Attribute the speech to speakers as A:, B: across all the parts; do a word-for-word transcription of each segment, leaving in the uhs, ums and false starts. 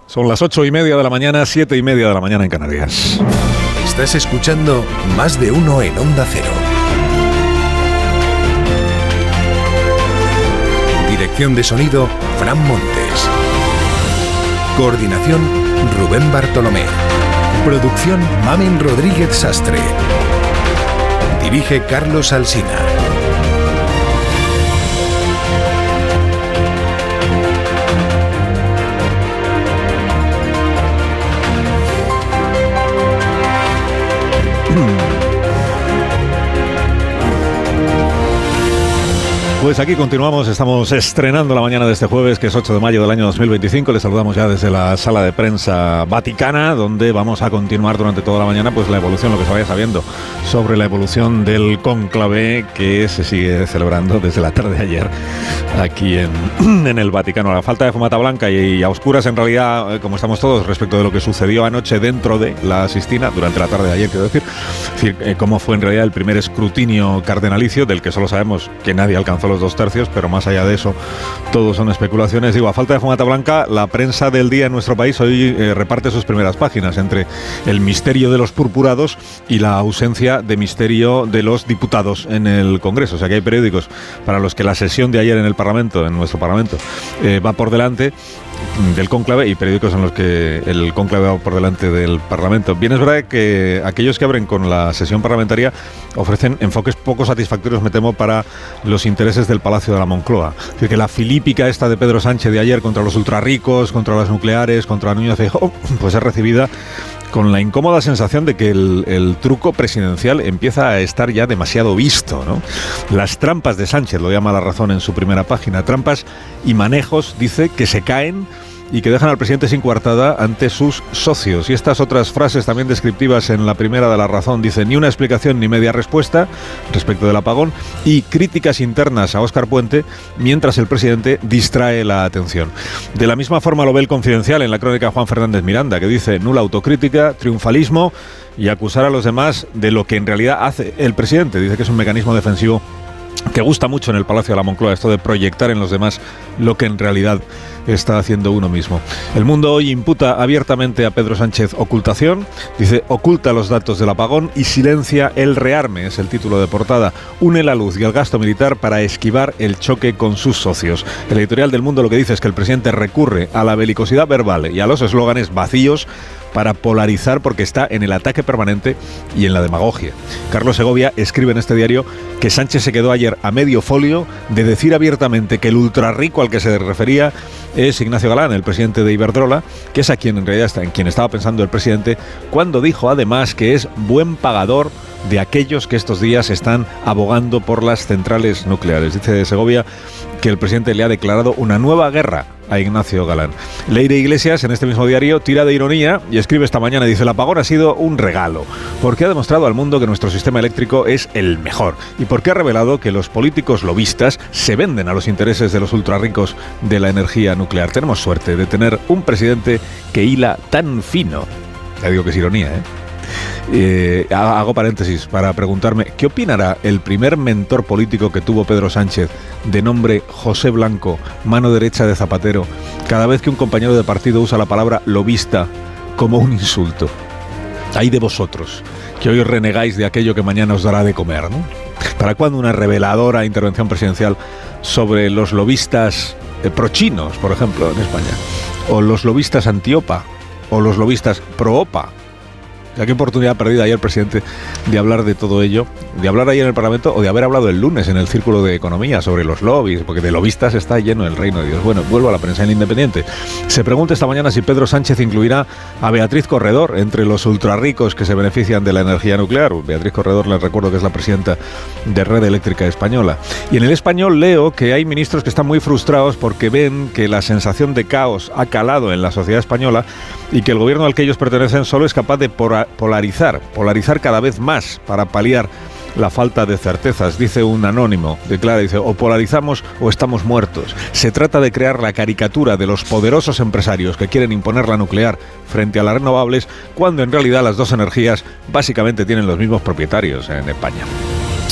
A: Son las ocho y media de la mañana, siete y media de la mañana en Canarias.
B: Estás escuchando Más de Uno en Onda Cero. Dirección de sonido, Fran Montes. Coordinación, Rubén Bartolomé. Producción, Mamen Rodríguez Sastre. Dirige Carlos Alsina.
A: Pues aquí continuamos, estamos estrenando la mañana de este jueves, que es ocho de mayo del año dos mil veinticinco. Les saludamos ya desde la sala de prensa vaticana, donde vamos a continuar durante toda la mañana pues la evolución, lo que se vaya sabiendo sobre la evolución del cónclave que se sigue celebrando desde la tarde de ayer aquí en, en el Vaticano. A la falta de fumata blanca y, y a oscuras en realidad, como estamos todos, respecto de lo que sucedió anoche dentro de la Sistina, durante la tarde de ayer, quiero decir, es decir eh, cómo fue en realidad el primer escrutinio cardenalicio, del que solo sabemos que nadie alcanzó los dos tercios, pero más allá de eso, todo son especulaciones. Digo, a falta de fumata blanca, la prensa del día en nuestro país hoy eh, reparte sus primeras páginas entre el misterio de los purpurados y la ausencia de misterio de los diputados en el Congreso. O sea que hay periódicos para los que la sesión de ayer en el Parlamento, en nuestro Parlamento, eh, va por delante del cónclave, y periódicos en los que el cónclave va por delante del Parlamento. Bien, es verdad que aquellos que abren con la sesión parlamentaria ofrecen enfoques poco satisfactorios, me temo, para los intereses del Palacio de la Moncloa. Es decir, que la filípica esta de Pedro Sánchez de ayer contra los ultrarricos, contra las nucleares, contra Núñez Feijóo, pues es recibida con la incómoda sensación de que el, el truco presidencial empieza a estar ya demasiado visto, ¿no? Las trampas de Sánchez, lo llama La Razón en su primera página, trampas y manejos, dice, que se caen y que dejan al presidente sin coartada ante sus socios. Y estas otras frases también descriptivas en la primera de La Razón, dice: ni una explicación ni media respuesta respecto del apagón, y críticas internas a Óscar Puente mientras el presidente distrae la atención. De la misma forma lo ve El Confidencial en la crónica Juan Fernández Miranda, que dice: nula autocrítica, triunfalismo y acusar a los demás de lo que en realidad hace el presidente. Dice que es un mecanismo defensivo que gusta mucho en el Palacio de la Moncloa, esto de proyectar en los demás lo que en realidad está haciendo uno mismo. El Mundo hoy imputa abiertamente a Pedro Sánchez ocultación, dice: oculta los datos del apagón y silencia el rearme, es el título de portada. Une la luz y el gasto militar para esquivar el choque con sus socios. El editorial del Mundo lo que dice es que el presidente recurre a la belicosidad verbal y a los eslóganes vacíos para polarizar, porque está en el ataque permanente y en la demagogia. Carlos Segovia escribe en este diario que Sánchez se quedó ayer a medio folio de decir abiertamente que el ultrarrico al que se refería es Ignacio Galán, el presidente de Iberdrola, que es a quien en realidad está, en quien estaba pensando el presidente, cuando dijo además que es buen pagador de aquellos que estos días están abogando por las centrales nucleares. Dice Segovia que el presidente le ha declarado una nueva guerra a Ignacio Galán. Leire Iglesias, en este mismo diario, tira de ironía y escribe esta mañana, dice: el apagón ha sido un regalo, porque ha demostrado al mundo que nuestro sistema eléctrico es el mejor, y porque ha revelado que los políticos lobistas se venden a los intereses de los ultrarricos de la energía nuclear. Tenemos suerte de tener un presidente que hila tan fino. Ya digo que es ironía, ¿eh? Eh, hago paréntesis para preguntarme ¿qué opinará el primer mentor político que tuvo Pedro Sánchez, de nombre José Blanco, mano derecha de Zapatero, cada vez que un compañero de partido usa la palabra lobista como un insulto? Hay de vosotros que hoy renegáis de aquello que mañana os dará de comer, ¿no? ¿Para cuándo una reveladora intervención presidencial sobre los lobistas eh, prochinos, por ejemplo, en España? O los lobistas anti-OPA, o los lobistas pro-OPA. ¿Qué oportunidad perdida ayer, presidente, de hablar de todo ello? De hablar ayer en el Parlamento, o de haber hablado el lunes en el Círculo de Economía sobre los lobbies, porque de lobistas está lleno el reino de Dios. Bueno, vuelvo a la prensa en el Independiente. Se pregunta esta mañana si Pedro Sánchez incluirá a Beatriz Corredor entre los ultrarricos que se benefician de la energía nuclear. Beatriz Corredor, les recuerdo que es la presidenta de Red Eléctrica Española. Y en El Español leo que hay ministros que están muy frustrados porque ven que la sensación de caos ha calado en la sociedad española y que el gobierno al que ellos pertenecen solo es capaz de polarizar, polarizar cada vez más para paliar la falta de certezas. Dice un anónimo, declara, dice: o polarizamos o estamos muertos. Se trata de crear la caricatura de los poderosos empresarios que quieren imponer la nuclear frente a las renovables, cuando en realidad las dos energías básicamente tienen los mismos propietarios en España.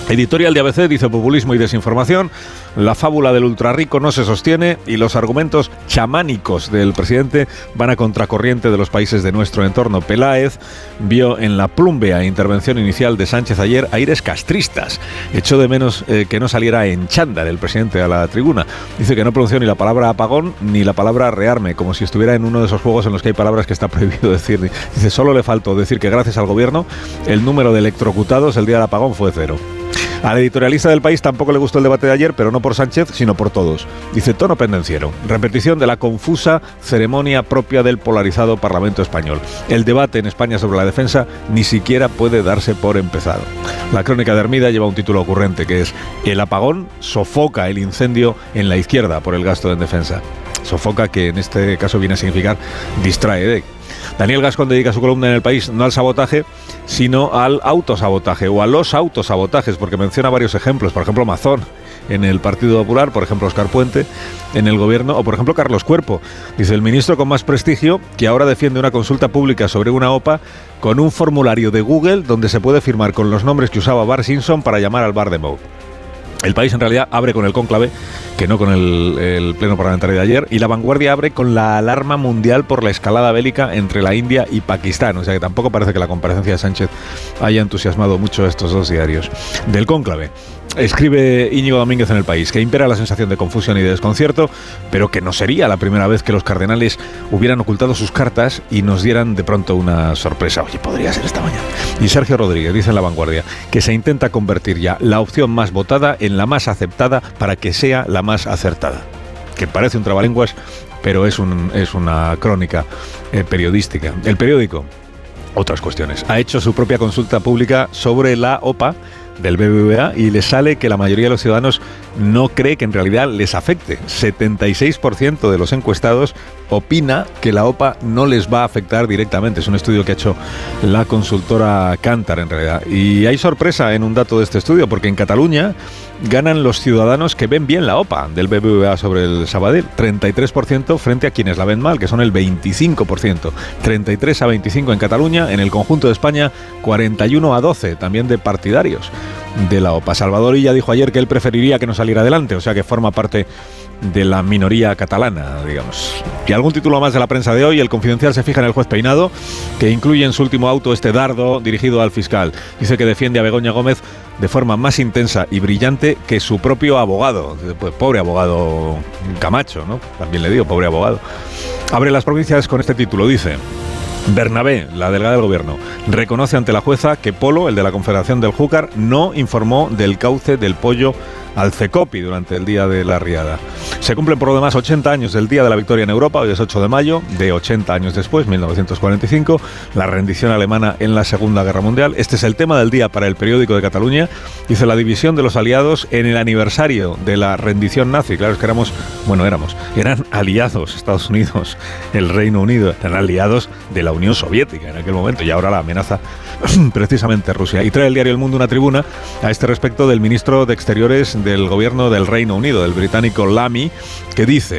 A: Editorial de A B C dice populismo y desinformación, la fábula del ultrarrico no se sostiene y los argumentos chamánicos del presidente van a contracorriente de los países de nuestro entorno. Peláez vio en la plúmbea intervención inicial de Sánchez ayer aires castristas. Echó de menos eh, que no saliera en chándal el presidente a la tribuna. Dice que no pronunció ni la palabra apagón ni la palabra rearme, como si estuviera en uno de esos juegos en los que hay palabras que está prohibido decir. Dice, solo le faltó decir que gracias al gobierno el número de electrocutados el día del apagón fue cero. Al editorialista del País tampoco le gustó el debate de ayer, pero no por Sánchez, sino por todos. Dice, tono pendenciero, repetición de la confusa ceremonia propia del polarizado Parlamento español. El debate en España sobre la defensa ni siquiera puede darse por empezado. La crónica de Hermida lleva un título ocurrente que es El apagón sofoca el incendio en la izquierda por el gasto en defensa. Sofoca, que en este caso viene a significar distrae de. Daniel Gascón dedica su columna en El País no al sabotaje, sino al autosabotaje o a los autosabotajes, porque menciona varios ejemplos, por ejemplo Mazón en el Partido Popular, por ejemplo Óscar Puente en el Gobierno o por ejemplo Carlos Cuerpo. Dice, el ministro con más prestigio que ahora defiende una consulta pública sobre una OPA con un formulario de Google donde se puede firmar con los nombres que usaba Bart Simpson para llamar al bar de Moe. El País en realidad abre con el cónclave, que no con el, el pleno parlamentario de ayer, y La Vanguardia abre con la alarma mundial por la escalada bélica entre la India y Pakistán. O sea que tampoco parece que la comparecencia de Sánchez haya entusiasmado mucho a estos dos diarios. Del cónclave escribe Íñigo Domínguez en El País que impera la sensación de confusión y de desconcierto, pero que no sería la primera vez que los cardenales hubieran ocultado sus cartas y nos dieran de pronto una sorpresa. Oye, podría ser esta mañana. Y Sergio Rodríguez dice en La Vanguardia que se intenta convertir ya la opción más votada en la más aceptada para que sea la más acertada. Que parece un trabalenguas, pero es, un, es una crónica eh, periodística. El periódico, otras cuestiones, ha hecho su propia consulta pública sobre la OPA del B B V A y le sale que la mayoría de los ciudadanos no cree que en realidad les afecte. setenta y seis por ciento de los encuestados opina que la OPA no les va a afectar directamente. Es un estudio que ha hecho la consultora Kantar en realidad. Y hay sorpresa en un dato de este estudio, porque en Cataluña ganan los ciudadanos que ven bien la OPA del B B V A sobre el Sabadell, treinta y tres por ciento frente a quienes la ven mal, que son el veinticinco por ciento. treinta y tres a veinticinco en Cataluña, en el conjunto de España cuarenta y uno a doce, también de partidarios de la OPA. Salvador Illa dijo ayer que él preferiría que no saliera adelante, o sea que forma parte de la minoría catalana, digamos. Y algún título más de la prensa de hoy. El Confidencial se fija en el juez Peinado, que incluye en su último auto este dardo dirigido al fiscal. Dice que defiende a Begoña Gómez de forma más intensa y brillante que su propio abogado. Pues pobre abogado Camacho, ¿no? También le digo, pobre abogado. Abre Las Provincias con este título, dice: Bernabé, la delegada del gobierno, reconoce ante la jueza que Polo, el de la Confederación del Júcar, no informó del cauce del pollo al Cecopi durante el día de la riada. Se cumplen por lo demás ochenta años del día de la victoria en Europa, hoy es ocho de mayo, de ochenta años después, mil novecientos cuarenta y cinco, la rendición alemana en la Segunda Guerra Mundial. Este es el tema del día para El Periódico de Cataluña. Dice la división de los aliados en el aniversario de la rendición nazi. Claro, es que éramos, bueno, éramos, eran aliados Estados Unidos, el Reino Unido, eran aliados de la Unión Soviética en aquel momento, y ahora la amenaza precisamente Rusia. Y trae el diario El Mundo una tribuna a este respecto del ministro de Exteriores del gobierno del Reino Unido, del británico Lamy, que dice: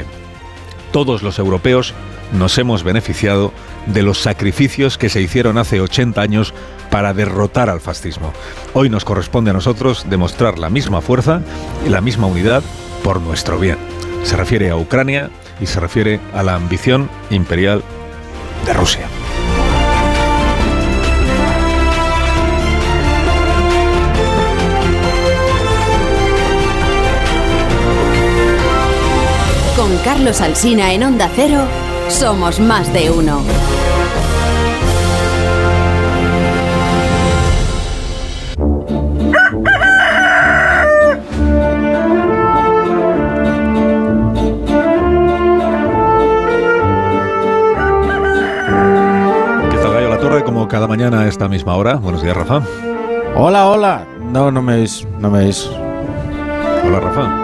A: todos los europeos nos hemos beneficiado de los sacrificios que se hicieron hace ochenta años para derrotar al fascismo. Hoy nos corresponde a nosotros demostrar la misma fuerza y la misma unidad por nuestro bien. Se refiere a Ucrania y se refiere a la ambición imperial de Rusia.
C: Con Carlos Alsina en Onda Cero, somos más de uno.
A: ¿Qué tal, Gallo La Torre? Como cada mañana a esta misma hora. Buenos días, Rafa.
D: Hola, hola. No, no me veis, no me veis.
A: Hola, Rafa.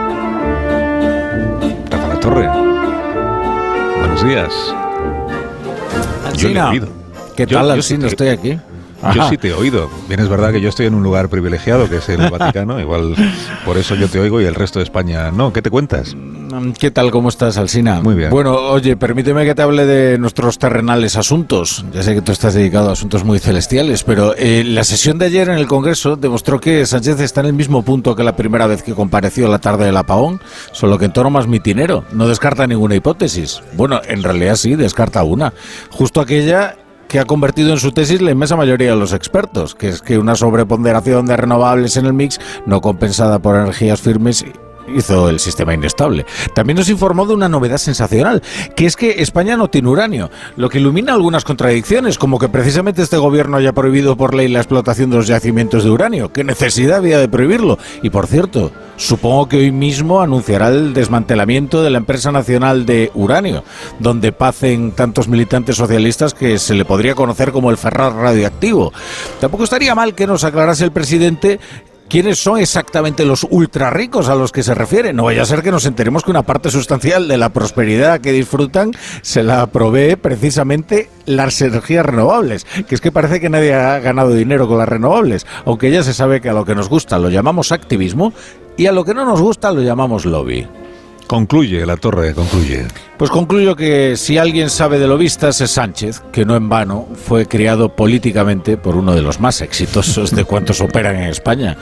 A: Torre. Buenos días. Yo le he oído.
D: ¿Qué
A: yo,
D: tal,
A: yo
D: Alsina?
A: Sí te,
D: estoy aquí.
A: Yo
D: Ajá.
A: sí te he oído. Bien, es verdad que yo estoy en un lugar privilegiado, que es el Vaticano. Igual por eso yo te oigo y el resto de España no. ¿Qué te cuentas?
D: ¿Qué tal? ¿Cómo estás, Alsina?
A: Muy bien.
D: Bueno, oye, permíteme que te hable de nuestros terrenales asuntos. Ya sé que tú estás dedicado a asuntos muy celestiales, pero eh, la sesión de ayer en el Congreso demostró que Sánchez está en el mismo punto que la primera vez que compareció la tarde del apagón, solo que en tono más mitinero. No descarta ninguna hipótesis. Bueno, en realidad sí, descarta una. Justo aquella que ha convertido en su tesis la inmensa mayoría de los expertos, que es que una sobreponderación de renovables en el mix, no compensada por energías firmes, hizo el sistema inestable. También nos informó de una novedad sensacional, que es que España no tiene uranio, lo que ilumina algunas contradicciones, como que precisamente este gobierno haya prohibido por ley la explotación de los yacimientos de uranio. ¿Qué necesidad había de prohibirlo? Y por cierto, supongo que hoy mismo anunciará el desmantelamiento de la empresa nacional de uranio, donde pacen tantos militantes socialistas que se le podría conocer como el Ferraz radioactivo. Tampoco estaría mal que nos aclarase el presidente ¿quiénes son exactamente los ultra ricos a los que se refiere? No vaya a ser que nos enteremos que una parte sustancial de la prosperidad que disfrutan se la provee precisamente las energías renovables, que es que parece que nadie ha ganado dinero con las renovables, aunque ya se sabe que a lo que nos gusta lo llamamos activismo y a lo que no nos gusta lo llamamos lobby.
A: Concluye, La Torre, concluye.
D: Pues concluyo que si alguien sabe de lobistas es Sánchez, que no en vano fue criado políticamente por uno de los más exitosos de cuantos operan en España.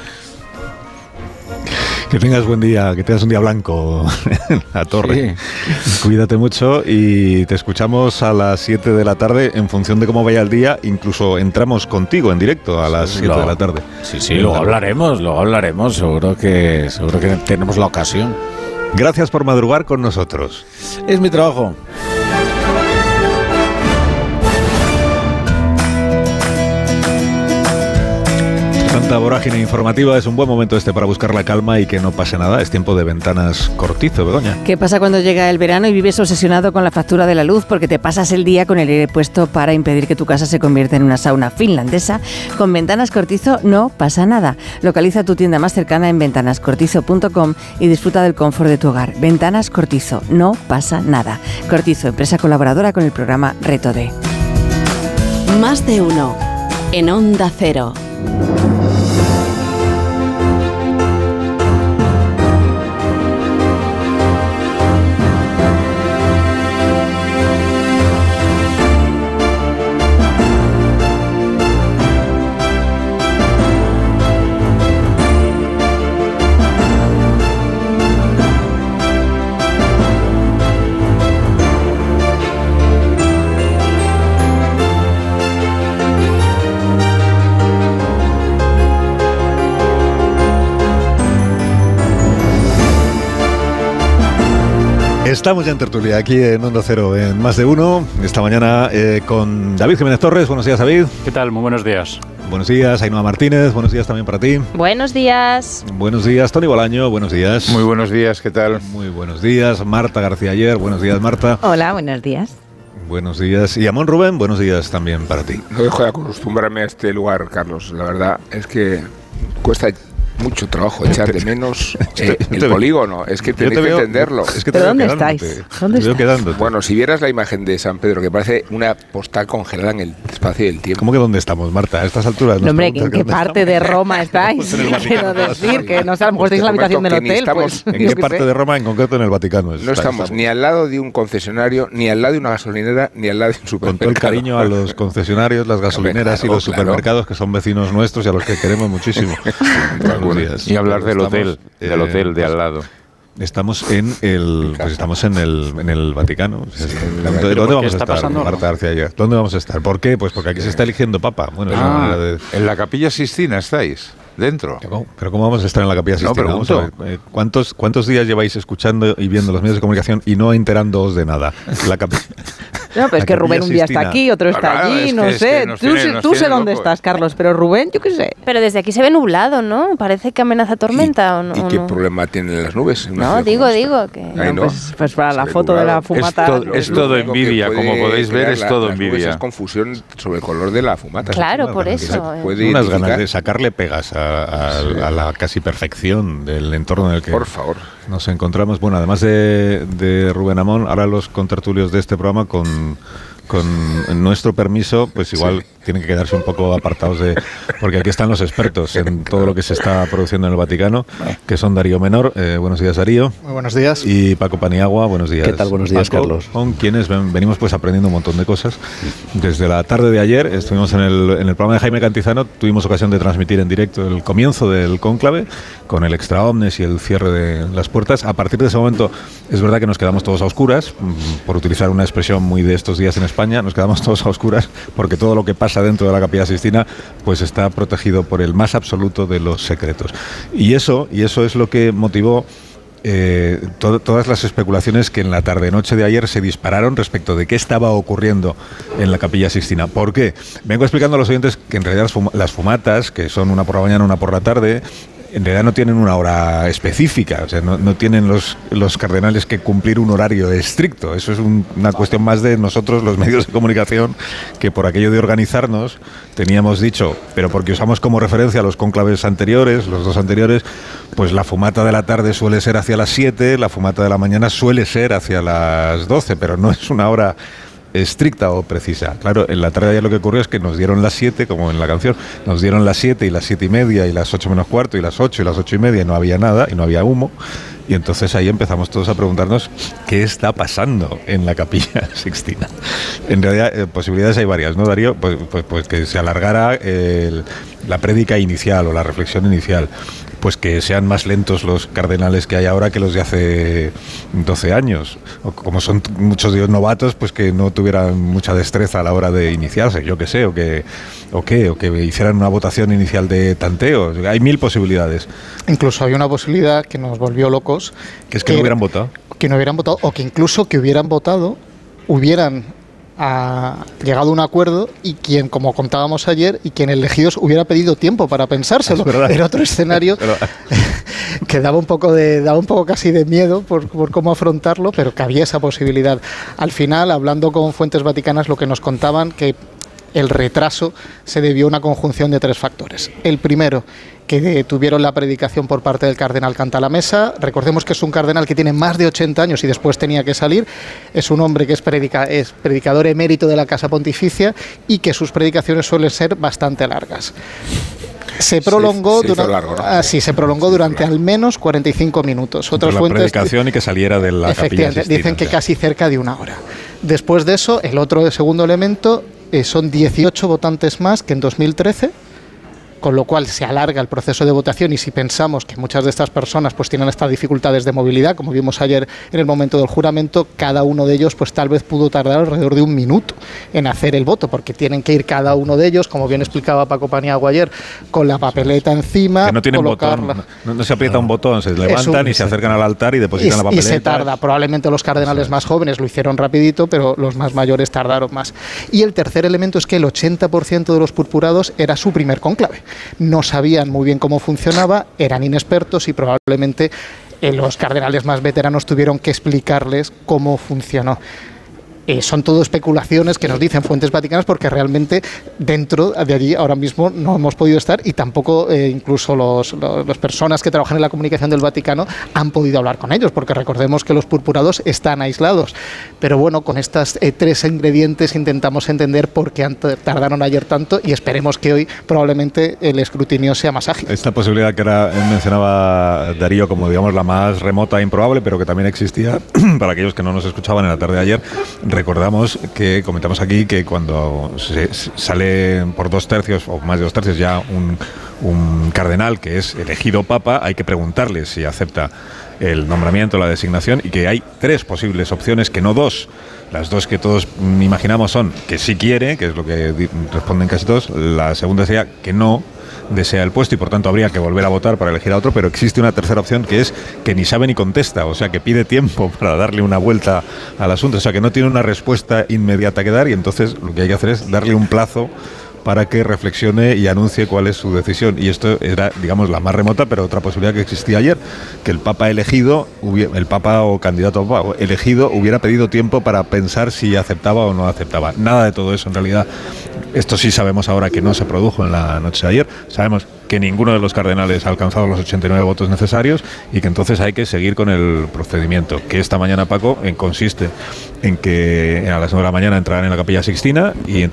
A: Que tengas buen día, que tengas un día blanco en La Torre. Sí. Cuídate mucho y te escuchamos a las siete de la tarde en función de cómo vaya el día. Incluso entramos contigo en directo a las siete de la tarde.
D: Sí, sí, luego hablaremos, luego hablaremos. Seguro que, seguro que tenemos la ocasión.
A: Gracias por madrugar con nosotros.
D: Es mi trabajo.
A: Tanta vorágine informativa, es un buen momento este para buscar la calma y que no pase nada. Es tiempo de Ventanas Cortizo, Begoña.
E: ¿Qué pasa cuando llega el verano y vives obsesionado con la factura de la luz porque te pasas el día con el aire puesto para impedir que tu casa se convierta en una sauna finlandesa? Con Ventanas Cortizo no pasa nada. Localiza tu tienda más cercana en ventanas cortizo punto com y disfruta del confort de tu hogar. Ventanas Cortizo, no pasa nada. Cortizo, empresa colaboradora con el programa Reto D.
C: Más de uno en Onda Cero.
A: Estamos ya en tertulia aquí en Onda Cero, en Más de Uno, esta mañana eh, con David Jiménez Torres. Buenos días, David.
F: ¿Qué tal? Muy buenos días.
A: Buenos días, Ainhoa Martínez. Buenos días también para ti.
G: Buenos días.
A: Buenos días, Tony Bolaño. Buenos días.
H: Muy buenos días, ¿qué tal?
A: Muy buenos días, Marta García Ayer. Buenos días, Marta.
G: Hola, buenos días.
A: Buenos días. Y Amón Rubén, buenos días también para ti.
H: No dejo de acostumbrarme a este lugar, Carlos. La verdad es que cuesta mucho trabajo echar de menos eh, el polígono. Es que tenéis que entenderlo.
G: Es que ¿Pero dónde estáis? ¿Dónde estáis?
H: Bueno, si vieras la imagen de San Pedro, que parece una postal congelada en el espacio y el tiempo.
A: ¿Cómo que dónde estamos, Marta? A estas alturas.
G: No, hombre, ¿en qué parte de Roma estáis? Quiero decir que no sé, a lo mejor estáis en la habitación del hotel.
H: Estamos,
A: pues, ¿en qué parte de Roma, en concreto en el Vaticano?
H: No estamos ni al lado de un concesionario, ni al lado de una gasolinera, ni al lado de un supermercado.
A: Con todo el cariño a los concesionarios, las gasolineras y los supermercados, que son vecinos nuestros y a los que queremos muchísimo.
H: Buenos días.
F: Y hablar del hotel, eh, del hotel de al lado.
A: Estamos en el, pues estamos en el, en el Vaticano. Sí, ¿Dónde, ¿dónde vamos a estar, pasando, Marta García Ayer? ¿Dónde vamos a estar? ¿Por qué? Pues porque aquí se está eligiendo papa. Bueno,
F: ah,
A: es una de...
F: En la Capilla Sixtina estáis. Dentro.
A: Pero ¿cómo vamos a estar en la Capilla Sixtina?
F: No,
A: vamos a ver, eh, ¿cuántos, ¿Cuántos días lleváis escuchando y viendo los medios de comunicación y no enterándoos de nada? La capi...
G: No, pero es que Rubén un día está aquí, otro está claro, allí, es no que, sé. Es que tú tiene, tú sé dónde locos. Estás, Carlos, pero Rubén, yo qué sé.
I: Pero desde aquí se ve nublado, ¿no? Parece que amenaza tormenta.
H: ¿Y,
I: ¿o no,
H: ¿y
I: o
H: qué
I: no?
H: problema tienen las nubes?
I: No, digo, digo que...
G: No, no. Pues, pues para la foto
H: nublado.
G: de la fumata...
F: Es, to, es todo envidia, como podéis ver, es todo
H: la,
F: envidia.
H: Es confusión sobre el color de la fumata.
I: Claro, por eso.
A: Unas ganas de sacarle pegas a, a, a la casi perfección del entorno en el que
H: por favor.
A: Nos encontramos. Bueno, además de, de Rubén Amón, ahora los contertulios de este programa con... con nuestro permiso, pues igual... Sí. tienen que quedarse un poco apartados de... Porque aquí están los expertos en todo lo que se está produciendo en el Vaticano, que son Darío Menor. Eh, buenos días, Darío.
J: Muy buenos días.
A: Y Paco Paniagua. Buenos días.
J: ¿Qué tal? Buenos días,
A: Paco,
J: Carlos.
A: Con quienes ven, venimos pues aprendiendo un montón de cosas. Desde la tarde de ayer estuvimos en el, en el programa de Jaime Cantizano, tuvimos ocasión de transmitir en directo el comienzo del cónclave, con el extra omnes y el cierre de las puertas. A partir de ese momento, es verdad que nos quedamos todos a oscuras, por utilizar una expresión muy de estos días en España, nos quedamos todos a oscuras, porque todo lo que pasa dentro de la Capilla Sixtina pues está protegido por el más absoluto de los secretos. Y eso, y eso es lo que motivó Eh, to- todas las especulaciones que en la tarde-noche de ayer se dispararon respecto de qué estaba ocurriendo en la Capilla Sixtina. ¿Por qué? Vengo explicando a los oyentes que en realidad las, fum- las fumatas, que son una por la mañana, una por la tarde, en realidad no tienen una hora específica, o sea, no, no tienen los, los cardenales que cumplir un horario estricto. Eso es un, una cuestión más de nosotros, los medios de comunicación, que por aquello de organizarnos teníamos dicho, pero porque usamos como referencia los cónclaves anteriores, los dos anteriores, pues la fumata de la tarde suele ser hacia las siete, la fumata de la mañana suele ser hacia las doce, pero no es una hora estricta o precisa. Claro, en la tarde ya lo que ocurrió es que nos dieron las siete, como en la canción, nos dieron las siete y las siete y media y las ocho menos cuarto y las ocho y las ocho y media y no había nada y no había humo. Y entonces ahí empezamos todos a preguntarnos qué está pasando en la Capilla Sixtina. En realidad, eh, posibilidades hay varias, ¿no, Darío? Pues, pues, pues que se alargara el, la prédica inicial o la reflexión inicial. Pues que sean más lentos los cardenales que hay ahora que los de hace doce años. O como son t- muchos de ellos novatos, pues que no tuvieran mucha destreza a la hora de iniciarse, yo qué sé, o que, o qué, o que hicieran una votación inicial de tanteo. Hay mil posibilidades.
J: Incluso había una posibilidad que nos volvió locos.
A: Que es que, que no hubieran votado.
J: Que no hubieran votado, o que incluso que hubieran votado, hubieran ha llegado a un acuerdo y quien, como contábamos ayer, y quien elegidos hubiera pedido tiempo para pensárselo. Era otro escenario que daba un poco de daba un poco casi de miedo por, por cómo afrontarlo, pero que había esa posibilidad. Al final, hablando con fuentes vaticanas, lo que nos contaban que el retraso se debió a una conjunción de tres factores. El primero, que tuvieron la predicación por parte del cardenal Cantalamessa. Recordemos que es un cardenal que tiene más de ochenta años y después tenía que salir. Es un hombre que es, predica, es predicador emérito de la Casa Pontificia y que sus predicaciones suelen ser bastante largas. Se prolongó,
H: se, se
J: dura,
H: largo, ¿no?
J: ah, sí, se prolongó durante al menos cuarenta y cinco minutos. Otras
A: la
J: fuentes
A: predicación y que saliera de la Capilla Sixtina.
J: Dicen que casi cerca de una hora. Después de eso, el otro segundo elemento eh, son dieciocho votantes más que en dos mil trece, con lo cual se alarga el proceso de votación. Y si pensamos que muchas de estas personas pues tienen estas dificultades de movilidad, como vimos ayer en el momento del juramento, cada uno de ellos pues tal vez pudo tardar alrededor de un minuto en hacer el voto, porque tienen que ir cada uno de ellos, como bien explicaba Paco Paniagua ayer, con la papeleta encima,
A: que no tienen
J: colocarla.
A: botón, no, no se aprieta un botón, se levantan un, y se acercan al altar y depositan
J: y,
A: la papeleta.
J: Y se tarda, probablemente los cardenales más jóvenes lo hicieron rapidito, pero los más mayores tardaron más. Y el tercer elemento es que el ochenta por ciento de los purpurados era su primer cónclave. No sabían muy bien cómo funcionaba, eran inexpertos y probablemente eh, los cardenales más veteranos tuvieron que explicarles cómo funcionó. Eh, son todo especulaciones que nos dicen fuentes vaticanas, porque realmente dentro de allí ahora mismo no hemos podido estar y tampoco eh, incluso los, los, las personas que trabajan en la comunicación del Vaticano han podido hablar con ellos, porque recordemos que los purpurados están aislados. Pero bueno, con estas eh, tres ingredientes intentamos entender por qué tardaron ayer tanto y esperemos que hoy probablemente el escrutinio sea más ágil.
A: Esta posibilidad que ahora mencionaba Darío como digamos la más remota e improbable, pero que también existía para aquellos que no nos escuchaban en la tarde de ayer. Recordamos que comentamos aquí que cuando se sale por dos tercios o más de dos tercios ya un, un cardenal que es elegido papa, hay que preguntarle si acepta el nombramiento, la designación, y que hay tres posibles opciones, que no dos. Las dos que todos imaginamos son que sí quiere, que es lo que responden casi todos. La segunda sería que no desea el puesto y por tanto habría que volver a votar para elegir a otro, pero existe una tercera opción que es que ni sabe ni contesta, o sea que pide tiempo para darle una vuelta al asunto, o sea que no tiene una respuesta inmediata que dar y entonces lo que hay que hacer es darle un plazo para que reflexione y anuncie cuál es su decisión. Y esto era, digamos, la más remota, pero otra posibilidad que existía ayer, que el Papa elegido, el Papa o candidato a Papa elegido, hubiera pedido tiempo para pensar si aceptaba o no aceptaba. Nada de todo eso, en realidad. Esto sí sabemos ahora que no se produjo en la noche de ayer. Sabemos que ninguno de los cardenales ha alcanzado los ochenta y nueve votos necesarios y que entonces hay que seguir con el procedimiento, que esta mañana, Paco, en, consiste en que a las nueve de la mañana entrarán en la Capilla Sixtina y entonces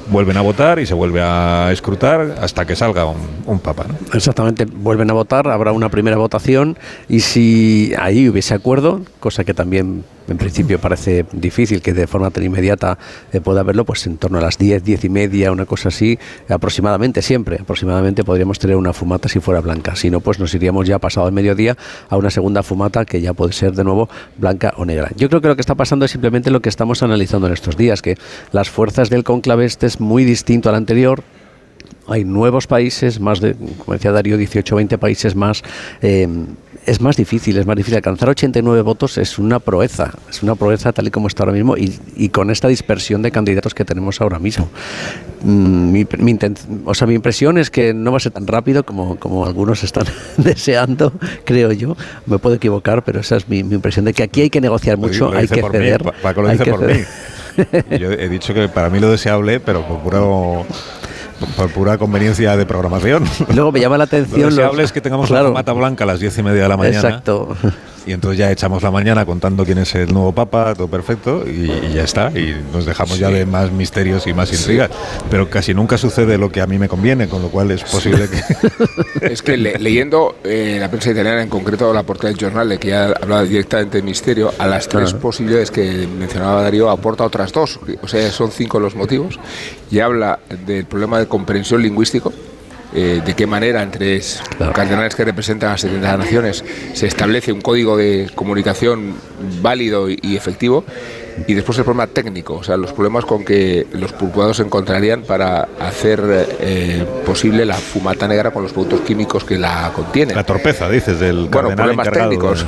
A: vuelven a votar y se vuelve a escrutar hasta que salga un, un papa, ¿no?
K: Exactamente, vuelven a votar, habrá una primera votación y si ahí hubiese acuerdo, cosa que también en principio parece difícil que de forma tan inmediata eh, pueda haberlo, pues en torno a las diez, diez y media, una cosa así, aproximadamente, siempre, aproximadamente podríamos tener una fumata si fuera blanca. Si no, pues nos iríamos ya pasado el mediodía a una segunda fumata que ya puede ser de nuevo blanca o negra. Yo creo que lo que está pasando es simplemente lo que estamos analizando en estos días, que las fuerzas del cónclave este es muy distinto al anterior. Hay nuevos países, más de, como decía Darío, dieciocho o veinte países más. Eh, es más difícil, es más difícil. Alcanzar ochenta y nueve votos es una proeza, es una proeza tal y como está ahora mismo y, y con esta dispersión de candidatos que tenemos ahora mismo. Mm, mi, mi, o sea, mi impresión es que no va a ser tan rápido como, como algunos están deseando, creo yo. Me puedo equivocar, pero esa es mi, mi impresión, de que aquí hay que negociar mucho, hay que ceder.
A: Mí, Paco lo dice por ceder. mí. Yo he dicho que para mí lo deseable, pero por puro... por pura conveniencia de programación.
K: Luego me llama la atención.
A: Lo deseable los... es que tengamos claro. una fumata blanca a las diez y media de la mañana.
K: Exacto.
A: Y entonces ya echamos la mañana contando quién es el nuevo papa, todo perfecto, y, y ya está. Y nos dejamos sí. ya de más misterios y más intrigas. Sí. Pero casi nunca sucede lo que a mí me conviene, con lo cual es posible que...
H: Es que le, leyendo eh, la prensa italiana, en concreto la portada del Giornale, de que ya hablaba directamente de misterio, a las tres claro. posibilidades que mencionaba Darío aporta otras dos. O sea, son cinco los motivos. Y habla del problema de comprensión lingüístico. Eh, de qué manera entre claro. cardenales que representan a setenta naciones se establece un código de comunicación válido y, y efectivo, y después el problema técnico, o sea, los problemas con que los purpurados se encontrarían para hacer eh, posible la fumata negra con los productos químicos que la contienen.
A: La torpeza, dices, del
H: bueno,
A: cardenal
H: problemas
A: encargado.
H: Técnicos.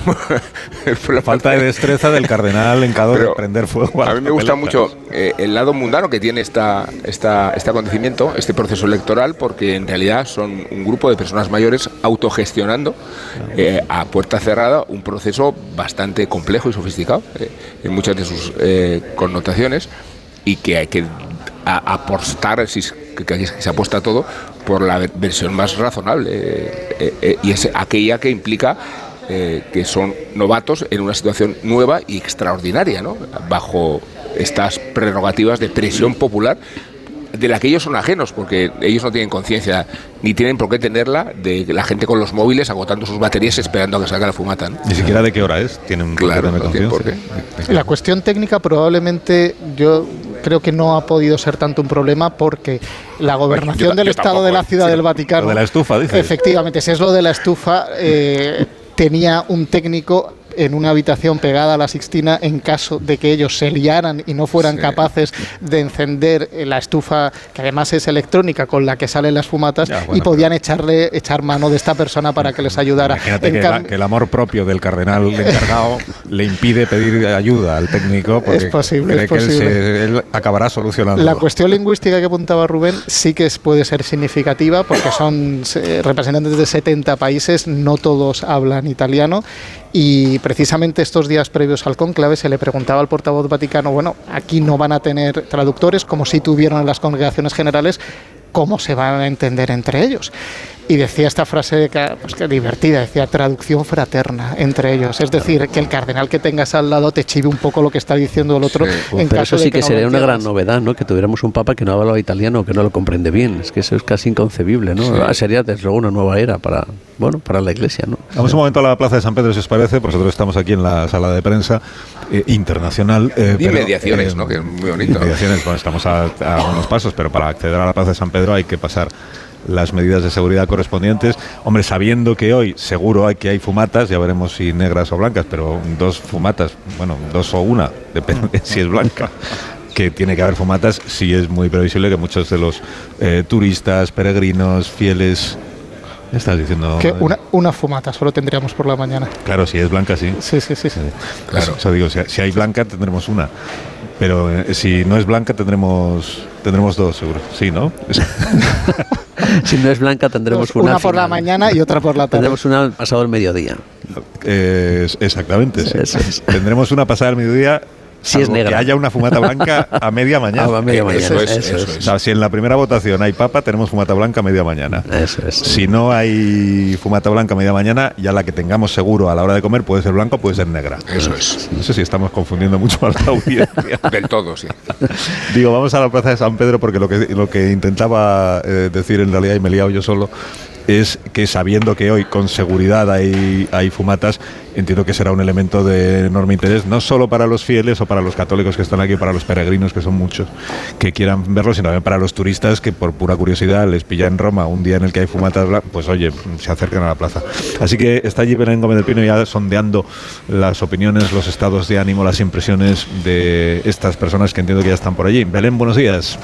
A: La falta de destreza del cardenal encargado Pero de prender fuego a,
H: a mí me gusta mucho eh, el lado mundano que tiene esta, esta, este acontecimiento, este proceso electoral, porque en realidad son un grupo de personas mayores autogestionando eh, a puerta cerrada un proceso bastante complejo y sofisticado eh, en muchas de sus eh, connotaciones, y que hay que a, apostar, si, que, que se apuesta todo por la versión más razonable eh, eh, eh, y es aquella que implica eh, que son novatos en una situación nueva y extraordinaria, ¿no? Bajo estas prerrogativas de presión popular de la que ellos son ajenos, porque ellos no tienen conciencia, ni tienen por qué tenerla, de la gente con los móviles agotando sus baterías esperando a que salga la fumata, ¿no?
A: Ni siquiera de qué hora es, tienen un
H: claro, no tienen por qué.
J: La cuestión técnica probablemente yo creo que no ha podido ser tanto un problema, porque la gobernación yo, del yo Estado tampoco, de la Ciudad sí, del Vaticano...
A: Lo de la estufa, dices.
J: Efectivamente, si es lo de la estufa, eh, tenía un técnico en una habitación pegada a la Sixtina en caso de que ellos se liaran y no fueran sí. capaces de encender la estufa, que además es electrónica, con la que salen las fumatas, ya, bueno, y podían pero... echarle echar mano de esta persona para que les ayudara.
A: Imagínate que, la, que el amor propio del cardenal encargado le impide pedir ayuda al técnico, porque
J: es posible,
A: cree
J: es posible.
A: que él, se, él acabará solucionando.
J: La cuestión lingüística que apuntaba Rubén sí que puede ser significativa, porque son eh, representantes de setenta países, no todos hablan italiano. Y precisamente estos días previos al cónclave se le preguntaba al portavoz vaticano, bueno, aquí no van a tener traductores, como si tuvieron en las congregaciones generales, ¿cómo se van a entender entre ellos? Y decía esta frase que, pues, que divertida, decía traducción fraterna entre ellos. Es decir, que el cardenal que tengas al lado te chive un poco lo que está diciendo el otro. Sí.
K: En Pero caso eso sí de que, que no sería una gran novedad, ¿no? Que tuviéramos un papa que no habla italiano, que no lo comprende bien. Es que eso es casi inconcebible, ¿no? Sí. Sería desde luego una nueva era para, bueno, para la Iglesia, ¿no?
A: Vamos un momento a la Plaza de San Pedro, si os parece, porque nosotros estamos aquí en la sala de prensa eh, internacional.
H: Eh, y mediaciones, eh, ¿no? Que es muy bonito.
A: Mediaciones, bueno, estamos a, a unos pasos, pero para acceder a la Plaza de San Pedro hay que pasar las medidas de seguridad correspondientes. Hombre, sabiendo que hoy seguro hay que hay fumatas, ya veremos si negras o blancas, pero dos fumatas, bueno, dos o una, depende de si es blanca, que tiene que haber fumatas, sí es muy previsible que muchos de los eh, turistas, peregrinos, fieles... ¿Qué estás diciendo?
J: Que una, una fumata solo tendríamos por la mañana.
A: Claro, si es blanca, sí.
J: Sí, sí, sí. sí.
H: Claro.
A: O sea, digo, si, si hay blanca, tendremos una. Pero eh, si no es blanca, tendremos tendremos dos, seguro. Sí, ¿no?
K: Si no es blanca, tendremos una.
J: Una por final. La mañana y otra por la tarde.
K: Tendremos una pasado el mediodía.
A: Eh, exactamente, sí.
K: Eso es.
A: Tendremos una pasada el mediodía
K: si es negra.
A: Que haya una fumata blanca a media mañana.
K: Ah, a media mañana.
H: Eso es,
K: eso
H: eso
K: es.
A: O sea, si en la primera votación hay papa, tenemos fumata blanca a media mañana.
K: Eso es.
A: Si no hay fumata blanca a media mañana, ya la que tengamos seguro a la hora de comer puede ser blanca o puede ser negra.
H: Eso es.
A: No sé si estamos confundiendo mucho a la audiencia.
H: Del todo, sí.
A: Digo, vamos a la plaza de San Pedro porque lo que, lo que intentaba eh, decir en realidad, y me he liado yo solo, es que sabiendo que hoy con seguridad hay, hay fumatas, entiendo que será un elemento de enorme interés, no solo para los fieles o para los católicos que están aquí, para los peregrinos, que son muchos, que quieran verlo, sino también para los turistas que por pura curiosidad les pilla en Roma un día en el que hay fumatas, pues oye, se acercan a la plaza. Así que está allí Belén Gómez del Pino ya sondeando las opiniones, los estados de ánimo, las impresiones de estas personas que entiendo que ya están por allí. Belén, buenos días.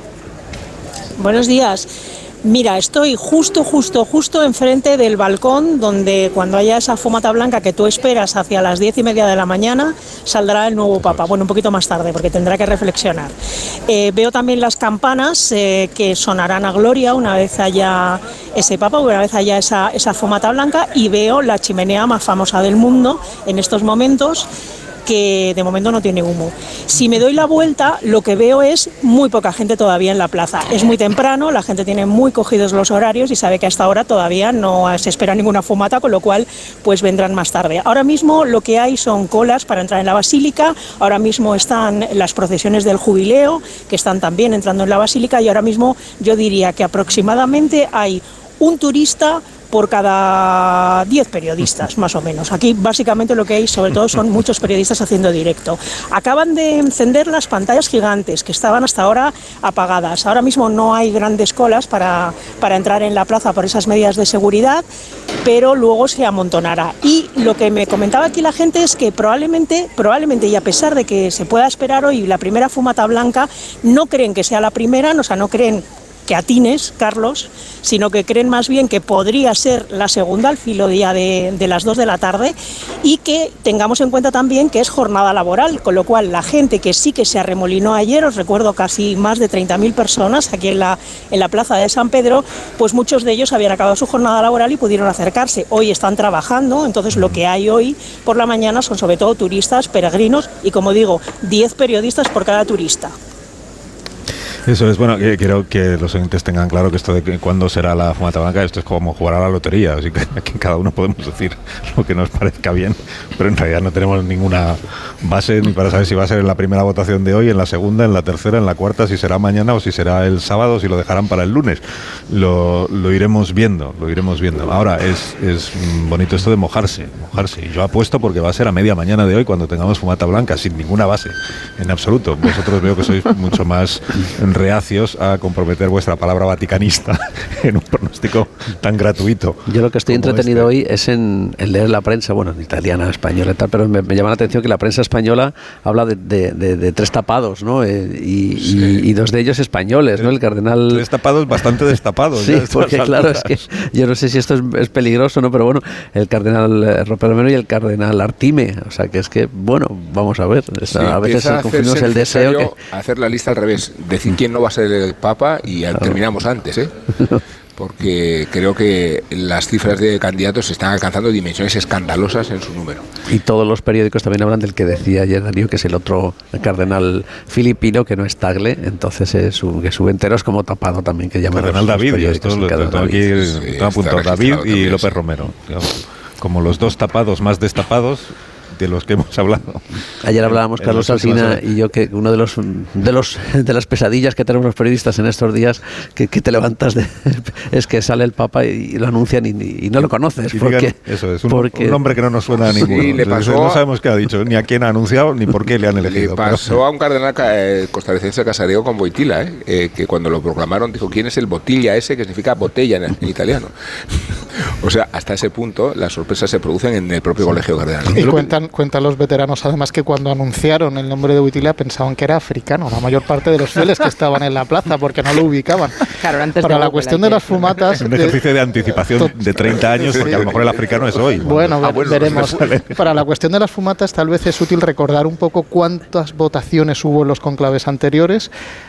L: Buenos días. Mira, estoy justo, justo, justo enfrente del balcón donde cuando haya esa fumata blanca que tú esperas hacia las diez y media de la mañana saldrá el nuevo Papa. Bueno, un poquito más tarde porque tendrá que reflexionar. Eh, veo también las campanas eh, que sonarán a gloria una vez haya ese Papa, una vez haya esa, esa fumata blanca, y veo la chimenea más famosa del mundo en estos momentos, que de momento no tiene humo. Si me doy la vuelta, lo que veo es muy poca gente todavía en la plaza. Es muy temprano, la gente tiene muy cogidos los horarios y sabe que hasta ahora todavía no se espera ninguna fumata, con lo cual pues vendrán más tarde. Ahora mismo lo que hay son colas para entrar en la basílica, ahora mismo están las procesiones del jubileo, que están también entrando en la basílica, y ahora mismo yo diría que aproximadamente hay un turista por cada diez periodistas, más o menos. Aquí básicamente lo que hay sobre todo son muchos periodistas haciendo directo. Acaban de encender las pantallas gigantes que estaban hasta ahora apagadas. Ahora mismo no hay grandes colas para, para entrar en la plaza por esas medidas de seguridad, pero luego se amontonará. Y lo que me comentaba aquí la gente es que probablemente, probablemente y a pesar de que se pueda esperar hoy la primera fumata blanca, no creen que sea la primera, o sea, no creen que atines, Carlos, sino que creen más bien que podría ser la segunda al filo día de, de las dos de la tarde, y que tengamos en cuenta también que es jornada laboral, con lo cual la gente que sí que se arremolinó ayer, os recuerdo casi más de treinta mil personas aquí en la, en la plaza de San Pedro, pues muchos de ellos habían acabado su jornada laboral y pudieron acercarse. Hoy están trabajando, entonces lo que hay hoy por la mañana son sobre todo turistas, peregrinos y, como digo, diez periodistas por cada turista.
A: Eso es, bueno, que quiero que los oyentes tengan claro que esto de que cuándo será la fumata blanca, esto es como jugar a la lotería, así que aquí cada uno podemos decir lo que nos parezca bien, pero en realidad no tenemos ninguna base ni para saber si va a ser en la primera votación de hoy, en la segunda, en la tercera, en la cuarta, si será mañana o si será el sábado, si lo dejarán para el lunes. Lo, lo iremos viendo, lo iremos viendo. Ahora, es, es bonito esto de mojarse, mojarse. Y yo apuesto porque va a ser a media mañana de hoy cuando tengamos fumata blanca, sin ninguna base, en absoluto. Vosotros veo que sois mucho más reacios a comprometer vuestra palabra vaticanista en un pronóstico tan gratuito.
K: Yo lo que estoy entretenido
A: este.
K: hoy es en, en leer la prensa, bueno, italiana, española y tal, pero me, me llama la atención que la prensa española habla de, de, de, de tres tapados, ¿no? Eh, y, sí. y, y dos de ellos españoles, ¿no? El cardenal...
A: Tres tapados bastante destapados.
K: Sí, porque claro, es que yo no sé si esto es, es peligroso, ¿no? Pero bueno, el cardenal Romero y el cardenal Artime, o sea, que es que, bueno, vamos a ver,
H: sí,
K: a veces confundimos el deseo que...
H: hacer la lista al revés, decir quién no va a ser el Papa y claro. Terminamos antes, ¿eh? Porque creo que las cifras de candidatos están alcanzando dimensiones escandalosas en su número.
K: Y todos los periódicos también hablan del que decía ayer Darío, que es el otro el cardenal filipino, que no es Tagle, entonces es un, que sube enteros como tapado también, que llaman
A: cardenal
K: los,
A: David,
K: los
A: y esto lo tengo aquí, sí, está apuntado David y López sí. Romero, digamos, como los dos tapados más destapados de los que hemos hablado.
K: Ayer hablábamos en Carlos Alsina y yo que uno de los de los de las pesadillas que tenemos los periodistas en estos días que, que te levantas de, es que sale el Papa y, y lo anuncian y, y no lo conoces,
A: y
K: porque
A: digan, eso es un,
K: porque,
A: un nombre que no nos suena a ninguno.
H: Sí, le pasó,
A: no sabemos qué ha dicho, ni a quién ha anunciado, ni por qué le han elegido.
H: Le pasó pero, a un cardenal eh, costarricense casariego con Boitila, eh, eh, que cuando lo proclamaron dijo quién es el botilla ese, que significa botella en, en italiano. O sea, hasta ese punto las sorpresas se producen en el propio sí. colegio cardenal.
J: Y cuentan, cuentan los veteranos además que cuando anunciaron el nombre de Boitila pensaban que era africano, la mayor parte de los fieles que estaban en la plaza porque no lo ubicaban.
G: Claro, antes
J: para
G: de
J: la cuestión de las fumatas...
A: Es un ejercicio de, de anticipación de treinta años, porque sí. a lo mejor el africano es hoy.
J: Bueno, ah, bueno veremos. Para la cuestión de las fumatas tal vez es útil recordar un poco cuántas votaciones hubo en los conclaves anteriores,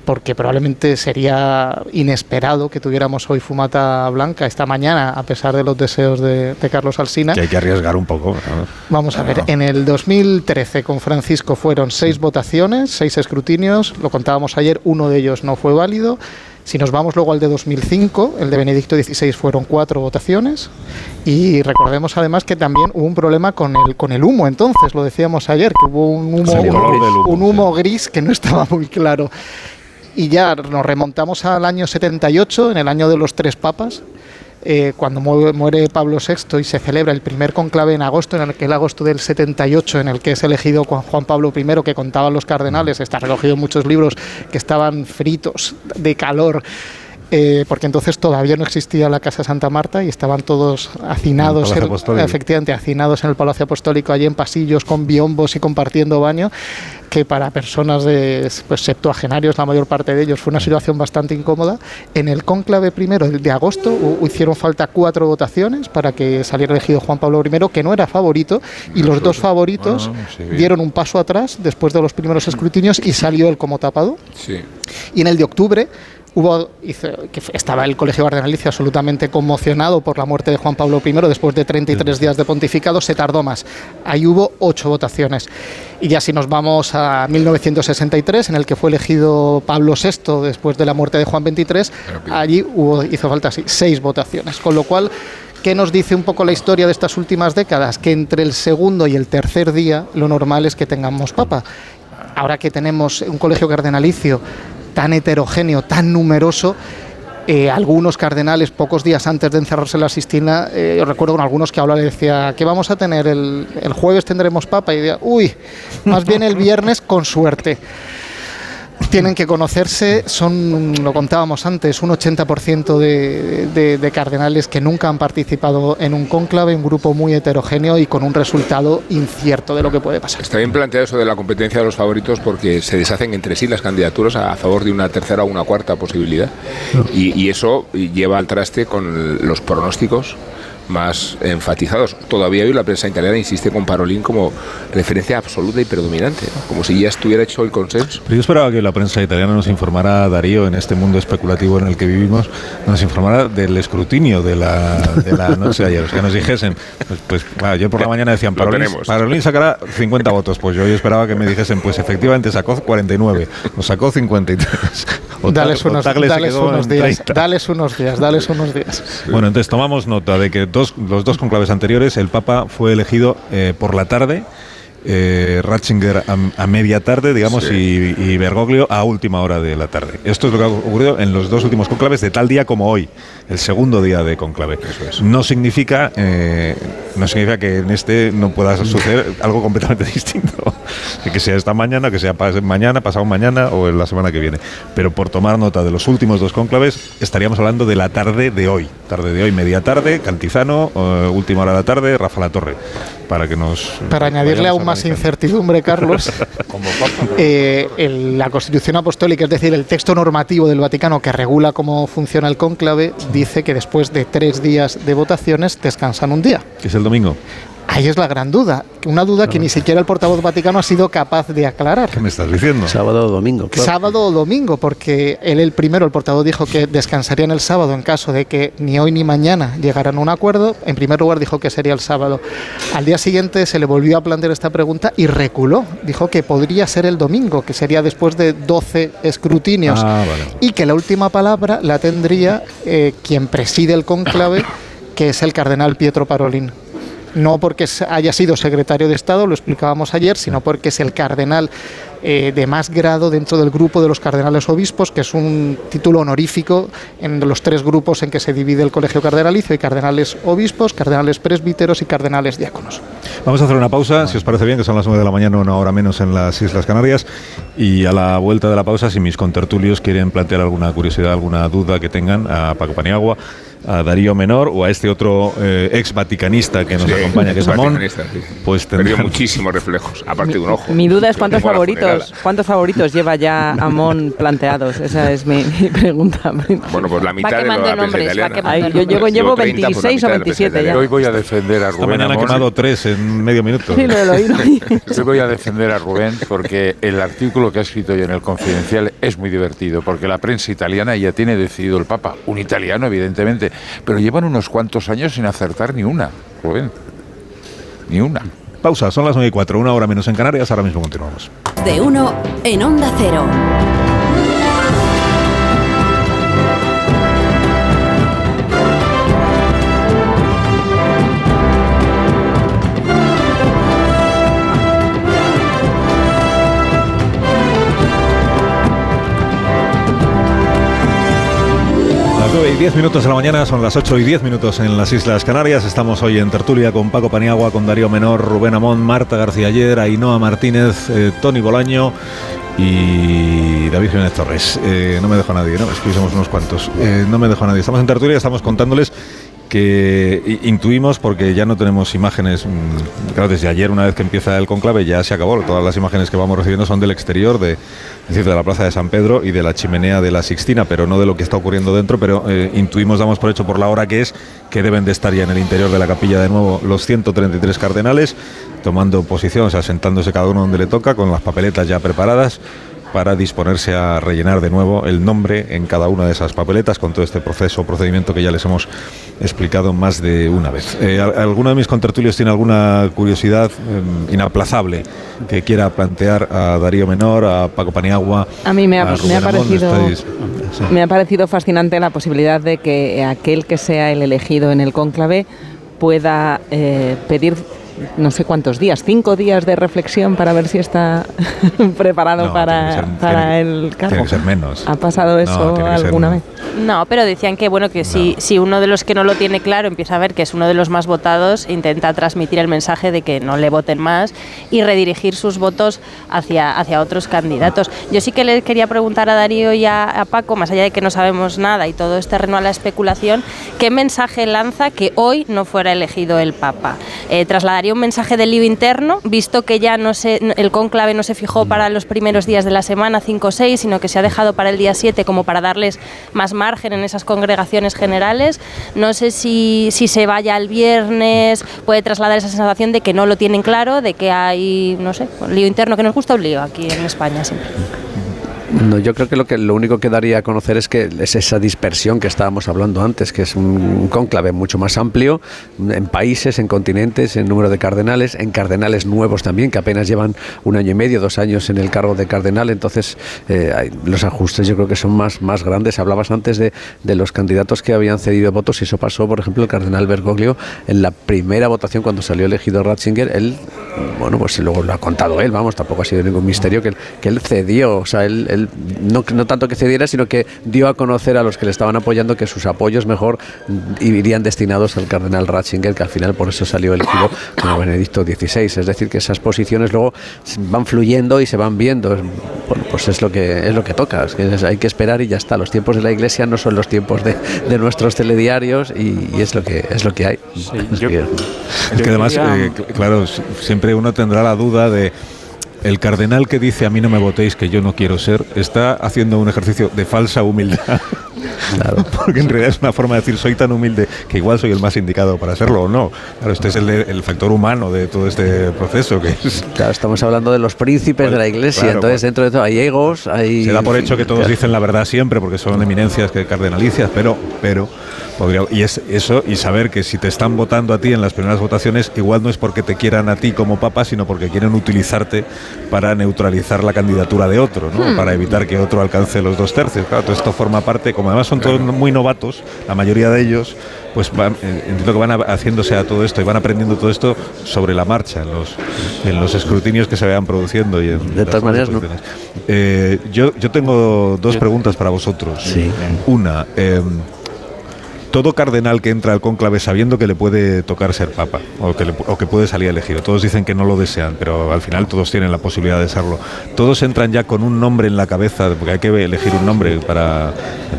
J: porque probablemente sería inesperado que tuviéramos hoy fumata blanca esta mañana, a pesar de los deseos de, de Carlos Alsina.
A: Que hay que arriesgar un poco, ¿no?
J: Vamos a ver, en el dos mil trece con Francisco fueron seis votaciones, seis escrutinios, lo contábamos ayer, uno de ellos no fue válido. Si nos vamos luego al de dos mil cinco, el de Benedicto dieciséis, fueron cuatro votaciones, y recordemos además que también hubo un problema con el con el humo, entonces, lo decíamos ayer, que hubo un humo,
A: sí,
J: un,
A: humo,
J: un humo gris que no estaba muy claro. Y ya nos remontamos al año setenta y ocho, en el año de los tres papas, eh, cuando muere Pablo sexto y se celebra el primer conclave en agosto, en el que el agosto del setenta y ocho, en el que es elegido Juan Pablo primero, que contaban los cardenales, está recogido en muchos libros, que estaban fritos de calor, eh, porque entonces todavía no existía la Casa Santa Marta y estaban todos hacinados, en, efectivamente, hacinados en el Palacio Apostólico, allí en pasillos con biombos y compartiendo baño, que para personas de pues, septuagenarios, la mayor parte de ellos, fue una situación bastante incómoda. En el cónclave primero de agosto uh, hicieron falta cuatro votaciones para que saliera elegido Juan Pablo primero, que no era favorito, y los dos favoritos bueno, sí, dieron un paso atrás después de los primeros escrutinios y salió él como tapado.
H: Sí.
J: Y en el de octubre hubo, hizo, que estaba el Colegio Cardenalicio absolutamente conmocionado por la muerte de Juan Pablo primero después de treinta y tres días de pontificado, se tardó más. Ahí hubo ocho votaciones. Y ya si nos vamos a mil novecientos sesenta y tres, en el que fue elegido Pablo sexto después de la muerte de Juan veintitrés, allí hubo, hizo falta sí, seis votaciones. Con lo cual, ¿qué nos dice un poco la historia de estas últimas décadas? Que entre el segundo y el tercer día lo normal es que tengamos papa. Ahora que tenemos un colegio cardenalicio tan heterogéneo, tan numeroso, eh, algunos cardenales pocos días antes de encerrarse en la Sistina, eh, yo recuerdo con algunos que hablaba, le decía, ¿qué vamos a tener? El, el jueves tendremos papa, y decía, uy, más bien el viernes con suerte. Tienen que conocerse, son, lo contábamos antes, un ochenta por ciento de, de, de cardenales que nunca han participado en un cónclave, un grupo muy heterogéneo y con un resultado incierto de lo que puede pasar.
H: Está bien planteado eso de la competencia de los favoritos, porque se deshacen entre sí las candidaturas a favor de una tercera o una cuarta posibilidad, y, y eso lleva al traste con los pronósticos más enfatizados. Todavía hoy la prensa italiana insiste con Parolin como referencia absoluta y predominante, ¿no? Como si ya estuviera hecho el consenso.
A: Pero yo esperaba que la prensa italiana nos informara, Darío, en este mundo especulativo en el que vivimos, nos informara del escrutinio de la, de la noche de ayer, o sea, que nos dijesen, pues, pues bueno, yo por la mañana decían, Parolin, Parolin sacará cincuenta votos, pues yo hoy esperaba que me dijesen, pues efectivamente sacó cuarenta y nueve, o sacó cincuenta y tres. O
J: dales unos, dales unos días, dales unos días, dales unos días.
A: Bueno, entonces tomamos nota de que dos, los dos conclaves anteriores, el Papa fue elegido eh, por la tarde, eh, Ratzinger a, a media tarde, digamos, sí. y, y Bergoglio a última hora de la tarde. Esto es lo que ha ocurrido en los dos últimos conclaves de tal día como hoy, el segundo día de conclave. Eso es. No significa, eh, no significa que en este no pueda suceder algo completamente distinto, que sea esta mañana, que sea mañana, pasado mañana o en la semana que viene. Pero por tomar nota de los últimos dos conclaves, estaríamos hablando de la tarde de hoy. Tarde de hoy, media tarde, Cantizano, uh, última hora de la tarde, Rafa Latorre. Para que nos...
J: Para añadirle aún más incertidumbre, Carlos, eh, el, la Constitución Apostólica, es decir, el texto normativo del Vaticano que regula cómo funciona el cónclave, dice que después de tres días de votaciones descansan un día.
A: ¿Que es el domingo?
J: Ahí es la gran duda, una duda que ni siquiera el portavoz vaticano ha sido capaz de aclarar.
A: ¿Qué me estás diciendo?
K: Sábado o domingo.
J: Claro. Sábado o domingo, porque él el primero, el portavoz, dijo que descansarían el sábado en caso de que ni hoy ni mañana llegaran a un acuerdo. En primer lugar dijo que sería el sábado. Al día siguiente se le volvió a plantear esta pregunta y reculó. Dijo que podría ser el domingo, que sería después de doce escrutinios.
A: Ah, vale.
J: Y que la última palabra la tendría eh, quien preside el cónclave, que es el cardenal Pietro Parolin. No porque haya sido secretario de Estado, lo explicábamos ayer, sino porque es el cardenal eh, de más grado dentro del grupo de los cardenales obispos, que es un título honorífico en los tres grupos en que se divide el colegio cardenalicio: hay cardenales obispos, cardenales presbíteros y cardenales diáconos.
A: Vamos a hacer una pausa, si os parece bien, que son las nueve de la mañana, una hora menos en las Islas Canarias, y a la vuelta de la pausa, si mis contertulios quieren plantear alguna curiosidad, alguna duda que tengan, a Paco Paniagua, a Darío Menor o a este otro eh, ex vaticanista que nos sí, acompaña, que es Amón, sí.
H: Pues tendrán... perdió muchísimos reflejos, aparte
G: mi,
H: de un ojo.
G: Mi duda es cuántos favoritos, cuántos favoritos lleva ya Amón planteados. Esa es mi, mi pregunta.
H: Bueno, pues la mitad de la prensa italiana.
G: Ay, yo llevo, llevo veintiséis o veintisiete ya.
F: Hoy voy a defender a Rubén
A: Esta mañana
F: Amón.
A: ha quemado tres en en medio minuto.
G: Sí, lo, lo, lo, lo.
F: Yo voy a defender a Rubén porque el artículo que ha escrito hoy en el Confidencial es muy divertido, porque la prensa italiana ya tiene decidido el Papa, un italiano evidentemente, pero llevan unos cuantos años sin acertar ni una, Rubén, ni una.
A: Pausa, son las nueve y cuatro, una hora menos en Canarias, ahora mismo continuamos.
C: De uno en Onda Cero.
A: nueve y diez minutos de la mañana, son las ocho y diez minutos en las Islas Canarias. Estamos hoy en tertulia con Paco Paniagua, con Darío Menor, Rubén Amón, Marta García Ayer, Ainhoa Martínez, eh, Tony Bolaño y David Jiménez Torres. Eh, no me dejo a nadie, ¿no? Es que somos unos cuantos. Eh, no me dejo a nadie. Estamos en tertulia, estamos contándoles que intuimos, porque ya no tenemos imágenes, claro, desde ayer, una vez que empieza el conclave, ya se acabó. Todas las imágenes que vamos recibiendo son del exterior, de, es decir, de la Plaza de San Pedro y de la chimenea de la Sixtina, pero no de lo que está ocurriendo dentro. Pero eh, intuimos, damos por hecho por la hora que es, que deben de estar ya en el interior de la capilla de nuevo los ciento treinta y tres cardenales, tomando posición, o sea, sentándose cada uno donde le toca, con las papeletas ya preparadas, para disponerse a rellenar de nuevo el nombre en cada una de esas papeletas, con todo este proceso, procedimiento que ya les hemos explicado más de una vez. Eh, ¿Alguno de mis contertulios tiene alguna curiosidad eh, inaplazable que quiera plantear a Darío Menor, a Paco Paniagua?
G: A mí me ha,
A: a
G: me ha parecido
A: Estáis, sí.
G: me ha parecido fascinante la posibilidad de que aquel que sea el elegido en el cónclave pueda eh, pedir no sé cuántos días, cinco días de reflexión para ver si está preparado
I: no,
G: para,
I: ser,
G: para
I: tiene,
G: el cargo.
A: Tiene que ser menos.
G: ¿Ha pasado eso
A: no,
G: alguna vez?
I: No, pero decían que bueno que no. si, si uno de los que no lo tiene claro empieza a ver que es uno de los más votados, intenta transmitir el mensaje de que no le voten más y redirigir sus votos hacia, hacia otros candidatos. Yo sí que le quería preguntar a Darío y a, a Paco, más allá de que no sabemos nada y todo es terreno a la especulación, ¿qué mensaje lanza que hoy no fuera elegido el Papa? Eh, trasladaría un mensaje de lío interno, visto que ya no se, el cónclave no se fijó para los primeros días de la semana, cinco o seis, sino que se ha dejado para el día siete como para darles más margen en esas congregaciones generales. No sé si, si se vaya el viernes, puede trasladar esa sensación de que no lo tienen claro, de que hay, no sé, un lío interno, que nos gusta un lío aquí en España siempre.
K: No, yo creo que lo que lo único que daría a conocer es que es esa dispersión que estábamos hablando antes, que es un cónclave mucho más amplio en países, en continentes, en número de cardenales, en cardenales nuevos también, que apenas llevan un año y medio, dos años en el cargo de cardenal. Entonces eh, hay, los ajustes yo creo que son más, más grandes. Hablabas antes de, de los candidatos que habían cedido votos, y eso pasó, por ejemplo, el cardenal Bergoglio en la primera votación cuando salió elegido Ratzinger. Él, bueno, pues luego lo ha contado él, vamos, tampoco ha sido ningún misterio, que él, que él cedió, o sea, él, él No, no tanto que cediera, sino que dio a conocer a los que le estaban apoyando que sus apoyos mejor irían destinados al cardenal Ratzinger, que al final por eso salió elegido como Benedicto dieciséis. Es decir, que esas posiciones luego van fluyendo y se van viendo. Bueno, pues es lo que es lo que toca. Es que hay que esperar y ya está. Los tiempos de la Iglesia no son los tiempos de, de nuestros telediarios, y, y es lo que es lo que hay.
A: Sí, yo, es que además, eh, claro, siempre uno tendrá la duda de: el cardenal que dice a mí no me votéis, que yo no quiero ser, está haciendo un ejercicio de falsa humildad. Claro, porque en realidad es una forma de decir: soy tan humilde que igual soy el más indicado para serlo, o no. Claro, este es el, de, el factor humano de todo este proceso. Que es...
K: Claro, estamos hablando de los príncipes pues, de la Iglesia, claro, entonces pues, dentro de todo hay egos, hay...
A: Se da por hecho que todos claro. dicen la verdad siempre, porque son eminencias que cardenalicias, pero... pero podría, y es eso, y saber que si te están votando a ti en las primeras votaciones, igual no es porque te quieran a ti como papa, sino porque quieren utilizarte para neutralizar la candidatura de otro, ¿no? Hmm. Para evitar que otro alcance los dos tercios. Claro, todo esto forma parte, como además son todos muy novatos, la mayoría de ellos, pues van, entiendo que van haciéndose a todo esto y van aprendiendo todo esto sobre la marcha, en los, en los escrutinios que se vayan produciendo. Y en
K: de todas maneras, no.
A: Eh, yo, yo tengo dos preguntas para vosotros.
K: Sí.
A: Una, eh, todo cardenal que entra al cónclave sabiendo que le puede tocar ser papa o que, le, o que puede salir elegido, todos dicen que no lo desean, pero al final todos tienen la posibilidad de serlo. Todos entran ya con un nombre en la cabeza, porque hay que elegir un nombre para...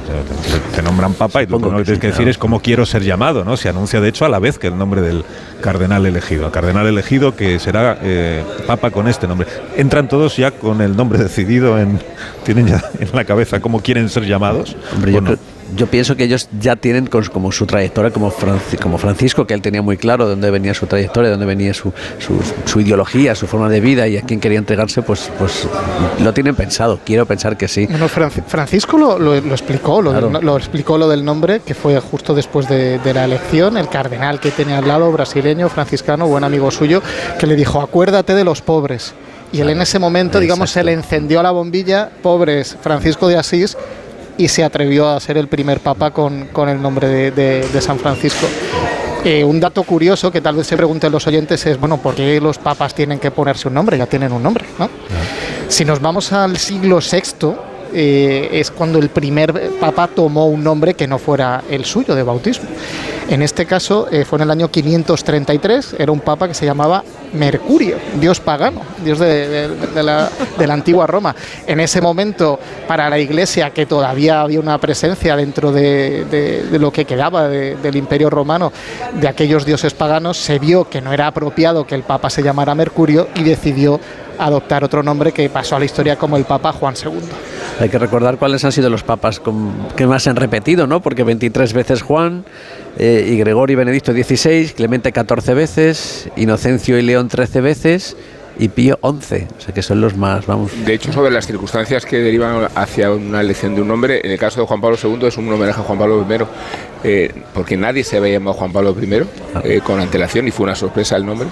A: Te nombran papa y tú lo que tienes que decir es cómo quiero ser llamado, ¿no? Se anuncia de hecho a la vez que el nombre del cardenal elegido. El cardenal elegido que será eh, papa con este nombre. Entran todos ya con el nombre decidido, en, tienen ya en la cabeza cómo quieren ser llamados.
K: Hombre, yo,
A: no?
K: creo, yo pienso que ellos ya tienen como su trayectoria como, Franci, como Francisco, que él tenía muy claro de dónde venía su trayectoria, de dónde venía su, su, su ideología, su forma de vida y a quién quería entregarse, pues, pues lo tienen pensado. Quiero pensar que sí.
J: Bueno, Francisco lo, lo, lo explicó, lo, claro. del, lo explicó lo del nombre, que fue justo después de, de la elección, el cardenal que tenía al lado, brasileño, franciscano, buen amigo suyo, que le dijo, acuérdate de los pobres. Y claro. él en ese momento, digamos, Exacto. se le encendió la bombilla, pobres, Francisco de Asís, y se atrevió a ser el primer papa con, con el nombre de, de, de San Francisco. Eh, un dato curioso que tal vez se pregunten los oyentes es, bueno, ¿por qué los papas tienen que ponerse un nombre? Ya tienen un nombre, ¿no? Si nos vamos al siglo sexto, eh, es cuando el primer papa tomó un nombre que no fuera el suyo de bautismo. En este caso eh, fue en el año quinientos treinta y tres, era un papa que se llamaba Mercurio, dios pagano, dios de, de, de, la, de la antigua Roma. En ese momento, para la Iglesia, que todavía había una presencia dentro de, de, de lo que quedaba de, del Imperio Romano, de aquellos dioses paganos, se vio que no era apropiado que el papa se llamara Mercurio y decidió adoptar otro nombre que pasó a la historia como el Papa Juan segundo.
K: Hay que recordar cuáles han sido los papas con, que más se han repetido, ¿no? Porque veintitrés veces Juan, eh, y Gregorio y Benedicto dieciséis, Clemente catorce veces, Inocencio y León trece veces y Pío once, o sea que son los más, vamos.
H: De hecho, sobre las circunstancias que derivan hacia una elección de un nombre, en el caso de Juan Pablo segundo es un homenaje a Juan Pablo primero, eh, porque nadie se había llamado Juan Pablo primero eh, con antelación y fue una sorpresa el nombre.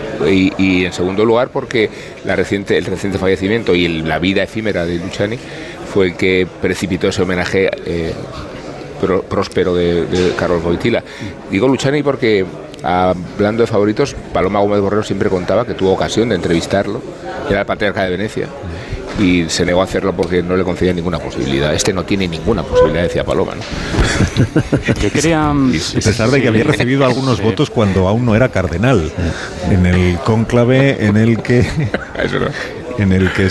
H: Y, y en segundo lugar porque la reciente, el reciente fallecimiento y el, la vida efímera de Luciani fue el que precipitó ese homenaje eh, pro, próspero de, de Carlos Wojtyla. Digo Luciani porque, hablando de favoritos, Paloma Gómez Borrero siempre contaba que tuvo ocasión de entrevistarlo, era el patriarca de Venecia, y se negó a hacerlo porque no le concedía ninguna posibilidad. Este no tiene ninguna posibilidad, decía Paloma, ¿no?
M: Yo quería...
A: A pesar de que había recibido algunos sí. votos cuando aún no era cardenal, en el cónclave en el que...
H: Eso no.
A: En el que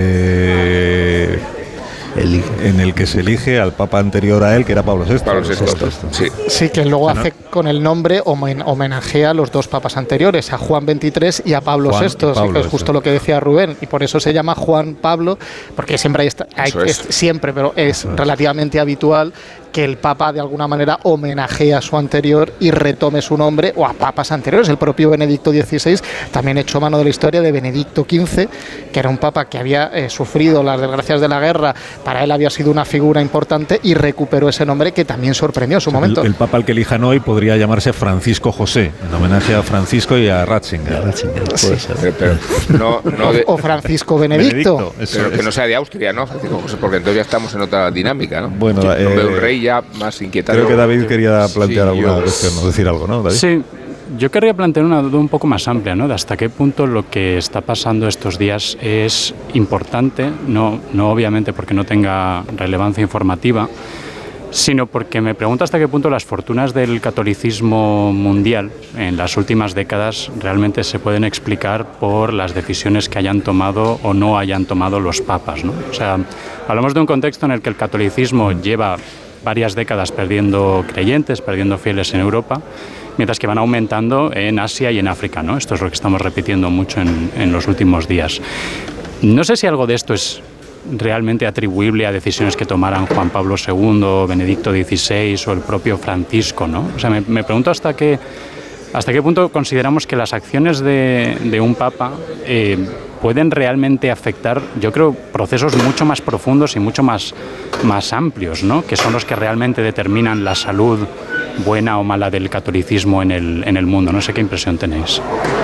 A: se... en el que se elige al papa anterior a él, que era Pablo sexto.
H: Pablo sexto, sí.
J: Sí, que luego hace con el nombre homenajea a los dos papas anteriores, a Juan veintitrés y a Pablo
A: Juan
J: sexto,
A: Pablo,
J: sí, que es justo
A: eso.
J: lo que decía Rubén, y por eso se llama Juan Pablo, porque siempre hay, hay es. Es, siempre, pero es eso relativamente es. habitual que el Papa de alguna manera homenajee a su anterior y retome su nombre, o a papas anteriores. El propio Benedicto dieciséis también echó mano de la historia de Benedicto quince, que era un Papa que había eh, sufrido las desgracias de la guerra, para él había sido una figura importante y recuperó ese nombre que también sorprendió en su
A: o sea,
J: momento.
A: El, el Papa al que elijan hoy podría llamarse Francisco José, en homenaje a Francisco y a Ratzinger.
K: Ratzinger
J: sí.
K: puede ser.
H: Pero, pero no, no de,
J: o Francisco Benedicto.
H: Benedicto pero que no sea de Austria, ¿no? Francisco José, porque entonces ya estamos en otra dinámica, ¿no?
A: Bueno,
H: sí,
A: eh,
H: un rey ya más inquietante.
A: Creo que David quería plantear sí, alguna
H: yo,
A: cuestión, ¿no? Decir algo, ¿no, David?
M: Sí, yo querría plantear una duda un poco más amplia, ¿no? De hasta qué punto lo que está pasando estos días es importante, no, no obviamente porque no tenga relevancia informativa, sino porque me pregunto hasta qué punto las fortunas del catolicismo mundial en las últimas décadas realmente se pueden explicar por las decisiones que hayan tomado o no hayan tomado los papas, ¿no? O sea, hablamos de un contexto en el que el catolicismo lleva varias décadas perdiendo creyentes, perdiendo fieles en Europa, mientras que van aumentando en Asia y en África, ¿no? Esto es lo que estamos repitiendo mucho en, en los últimos días. No sé si algo de esto es realmente atribuible a decisiones que tomaran Juan Pablo segundo, Benedicto dieciséis o el propio Francisco, ¿no? O sea, me, me pregunto hasta qué, hasta qué punto consideramos que las acciones de, de un papa eh, pueden realmente afectar, yo creo, procesos mucho más profundos y mucho más, más amplios, ¿no? Que son los que realmente determinan la salud buena o mala del catolicismo en el, en el mundo. No sé qué impresión tenéis.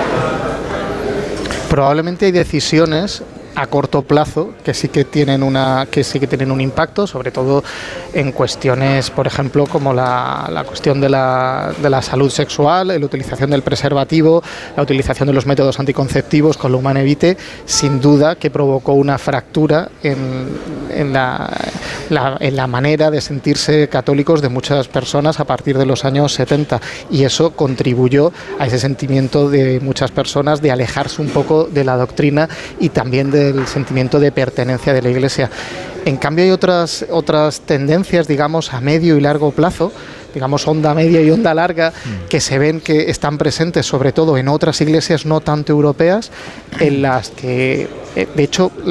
J: Probablemente hay decisiones a corto plazo que sí que tienen una que sí que tienen un impacto, sobre todo en cuestiones, por ejemplo, como la, la cuestión de la, de la salud sexual, la utilización del preservativo, la utilización de los métodos anticonceptivos con la Humane Vitae, sin duda que provocó una fractura en, en, la, la, en la manera de sentirse católicos de muchas personas a partir de los años setenta, y eso contribuyó a ese sentimiento de muchas personas de alejarse un poco de la doctrina y también de el sentimiento de pertenencia de la Iglesia. En cambio hay otras otras tendencias, digamos, a medio y largo plazo, digamos onda media y onda larga, que se ven que están presentes sobre todo en otras iglesias no tanto europeas, en las que, de hecho, la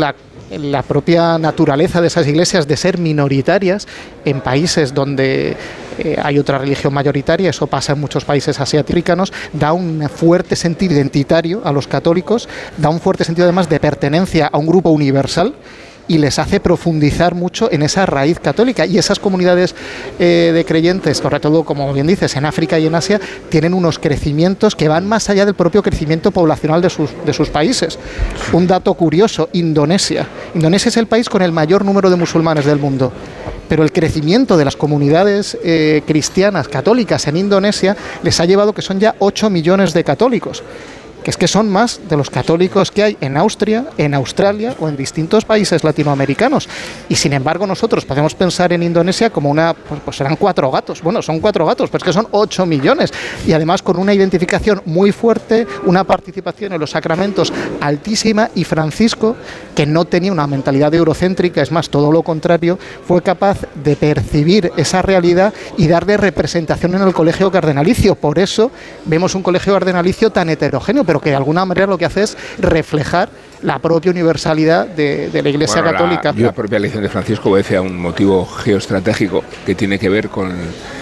J: la propia naturaleza de esas iglesias de ser minoritarias en países donde eh, hay otra religión mayoritaria, eso pasa en muchos países asiáticos, da un fuerte sentido identitario a los católicos, da un fuerte sentido además de pertenencia a un grupo universal y les hace profundizar mucho en esa raíz católica. Y esas comunidades eh, de creyentes, sobre todo, como bien dices, en África y en Asia, tienen unos crecimientos que van más allá del propio crecimiento poblacional de sus, de sus países. Un dato curioso, Indonesia. Indonesia es el país con el mayor número de musulmanes del mundo, pero el crecimiento de las comunidades eh, cristianas católicas en Indonesia les ha llevado que son ya ocho millones de católicos, que es que son más de los católicos que hay en Austria, en Australia o en distintos países latinoamericanos. Y sin embargo nosotros podemos pensar en Indonesia como una, pues, pues serán cuatro gatos. Bueno, son cuatro gatos, pero es que son ocho millones. Y además con una identificación muy fuerte, una participación en los sacramentos altísima, y Francisco, que no tenía una mentalidad eurocéntrica, es más, todo lo contrario, fue capaz de percibir esa realidad y darle representación en el colegio cardenalicio. Por eso vemos un colegio cardenalicio tan heterogéneo, pero que de alguna manera lo que hace es reflejar la propia universalidad de, de la Iglesia
H: bueno,
J: católica.
H: La, la propia elección de Francisco obedece a un motivo geoestratégico que tiene que ver con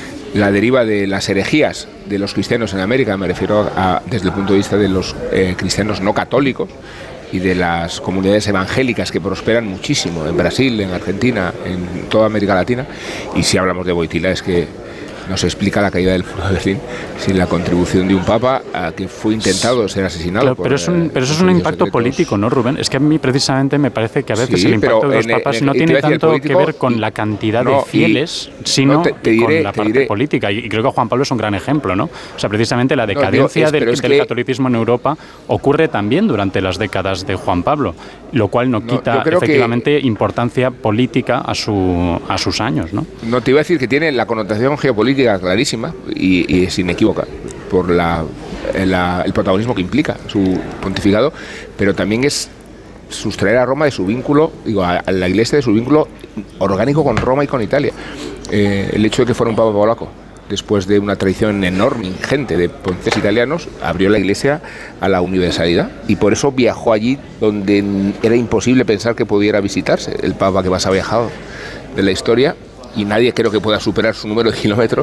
H: la deriva de las herejías de los cristianos en América. Me refiero a, desde el punto de vista de los eh, cristianos no católicos y de las comunidades evangélicas que prosperan muchísimo en Brasil, en Argentina, en toda América Latina. Y si hablamos de Wojtyla, es que no se explica la caída del muro de Berlín sin la contribución de un papa a que fue intentado ser asesinado.
M: Claro,
H: por,
M: pero, es un, pero eso es un impacto secretos. político, ¿no, Rubén? Es que a mí precisamente me parece que a veces sí, el impacto de los en, papas en, no tiene tanto político, que ver con la cantidad no, de fieles, y, sino no te, te diré, con la parte diré, política. Y creo que Juan Pablo es un gran ejemplo, ¿no? O sea, precisamente la decadencia no, digo, es, del, del que, catolicismo en Europa ocurre también durante las décadas de Juan Pablo, lo cual no quita no, efectivamente que, importancia política a, su, a sus años, ¿no?
H: No, te iba a decir que tiene la connotación geopolítica clarísima y, y es inequívoca por la, la, el protagonismo que implica su pontificado, pero también es sustraer a Roma de su vínculo, digo, a, a la Iglesia de su vínculo orgánico con Roma y con Italia. Eh, el hecho de que fuera un papa polaco, después de una tradición enorme, ingente de pontífices italianos, abrió la Iglesia a la universalidad y por eso viajó allí donde era imposible pensar que pudiera visitarse. El papa que más ha viajado de la historia, y nadie creo que pueda superar su número de kilómetros,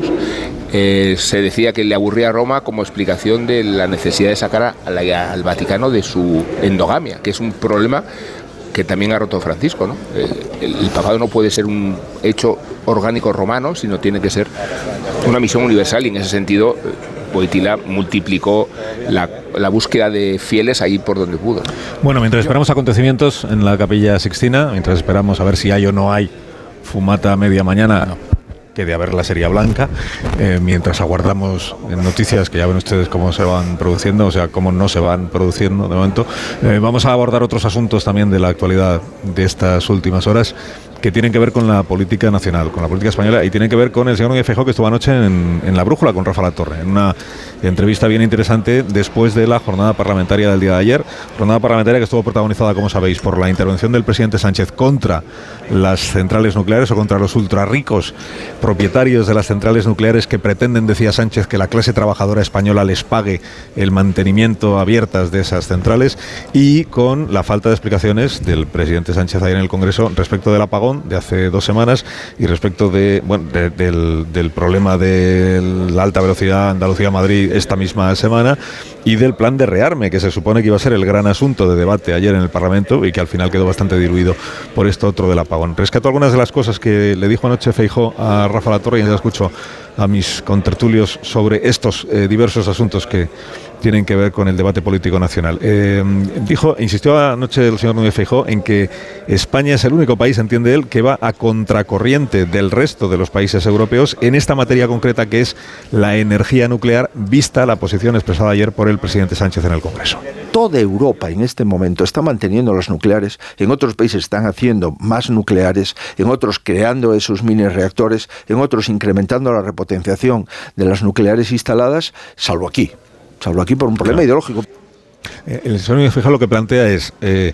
H: eh, se decía que le aburría a Roma como explicación de la necesidad de sacar a la, al Vaticano de su endogamia, que es un problema que también ha roto Francisco, ¿no? Eh, el, el papado no puede ser un hecho orgánico romano, sino tiene que ser una misión universal, y en ese sentido Wojtyla multiplicó la, la búsqueda de fieles ahí por donde pudo.
A: Bueno, mientras esperamos acontecimientos en la Capilla Sixtina, mientras esperamos a ver si hay o no hay fumata a media mañana, que de haber la sería blanca, eh, mientras aguardamos noticias que ya ven ustedes cómo se van produciendo, o sea, cómo no se van produciendo de momento. Eh, vamos a abordar otros asuntos también de la actualidad de estas últimas horas, que tienen que ver con la política nacional, con la política española, y tienen que ver con el señor Núñez Feijóo, que estuvo anoche en, en La Brújula con Rafa Latorre, en una entrevista bien interesante después de la jornada parlamentaria del día de ayer, jornada parlamentaria que estuvo protagonizada, como sabéis, por la intervención del presidente Sánchez contra las centrales nucleares, o contra los ultrarricos propietarios de las centrales nucleares que pretenden, decía Sánchez, que la clase trabajadora española les pague el mantenimiento abiertas de esas centrales, y con la falta de explicaciones del presidente Sánchez ayer en el Congreso respecto del apagón de hace dos semanas y respecto de, bueno, de, del, del problema de la alta velocidad Andalucía-Madrid esta misma semana, y del plan de rearme, que se supone que iba a ser el gran asunto de debate ayer en el Parlamento y que al final quedó bastante diluido por esto otro del apagón. Rescato algunas de las cosas que le dijo anoche Feijóo a Rafa Latorre, y ya escucho a mis contertulios sobre estos eh, diversos asuntos que tienen que ver con el debate político nacional. Eh, dijo, insistió anoche el señor Núñez Feijóo en que España es el único país, entiende él, que va a contracorriente del resto de los países europeos en esta materia concreta, que es la energía nuclear, vista la posición expresada ayer por el presidente Sánchez en el Congreso.
N: Toda Europa en este momento está manteniendo los nucleares, en otros países están haciendo más nucleares, en otros creando esos mini reactores, en otros incrementando la repotenciación de las nucleares instaladas, salvo aquí. Salvo aquí por un problema claro. ideológico.
A: Eh, el señor Núñez Feijóo lo que plantea es, eh,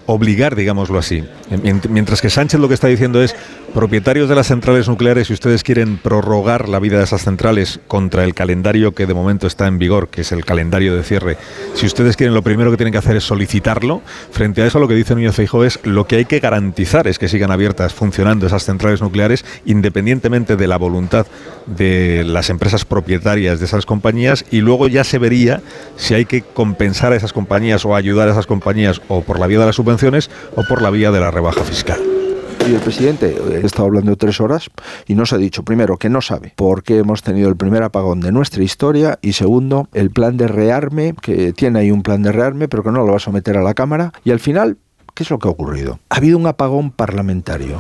A: obligar, digámoslo así. Mientras que Sánchez lo que está diciendo es, propietarios de las centrales nucleares, si ustedes quieren prorrogar la vida de esas centrales contra el calendario que de momento está en vigor, que es el calendario de cierre, si ustedes quieren, lo primero que tienen que hacer es solicitarlo. Frente a eso, lo que dice Núñez Feijóo es, lo que hay que garantizar es que sigan abiertas, funcionando esas centrales nucleares, independientemente de la voluntad de las empresas propietarias de esas compañías, y luego ya se vería si hay que compensar a esas compañías o ayudar a esas compañías o por la vía de las subvenciones o por la vía de la rebaja fiscal.
N: Y el presidente ha estado hablando tres horas y nos ha dicho, primero, que no sabe por qué hemos tenido el primer apagón de nuestra historia, y segundo, el plan de rearme, que tiene ahí un plan de rearme, pero que no lo va a someter a la Cámara. Y al final, ¿qué es lo que ha ocurrido? Ha habido un apagón parlamentario.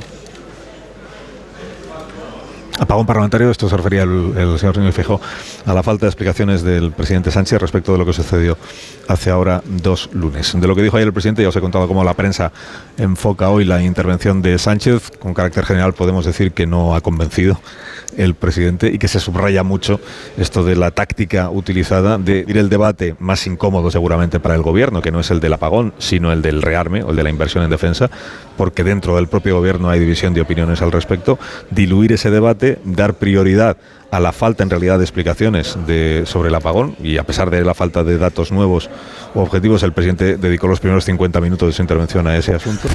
A: Apagón parlamentario, esto se refería el, el señor Núñez Feijóo a la falta de explicaciones del presidente Sánchez respecto de lo que sucedió hace ahora dos lunes. De lo que dijo ayer el presidente ya os he contado cómo la prensa enfoca hoy la intervención de Sánchez. Con carácter general podemos decir que no ha convencido el presidente y que se subraya mucho esto de la táctica utilizada de ir el debate más incómodo seguramente para el gobierno, que no es el del apagón, sino el del rearme o el de la inversión en defensa, porque dentro del propio gobierno hay división de opiniones al respecto. Diluir ese debate, dar prioridad a la falta en realidad de explicaciones de, sobre el apagón, y a pesar de la falta de datos nuevos o objetivos, el presidente dedicó los primeros cincuenta minutos de su intervención a ese asunto.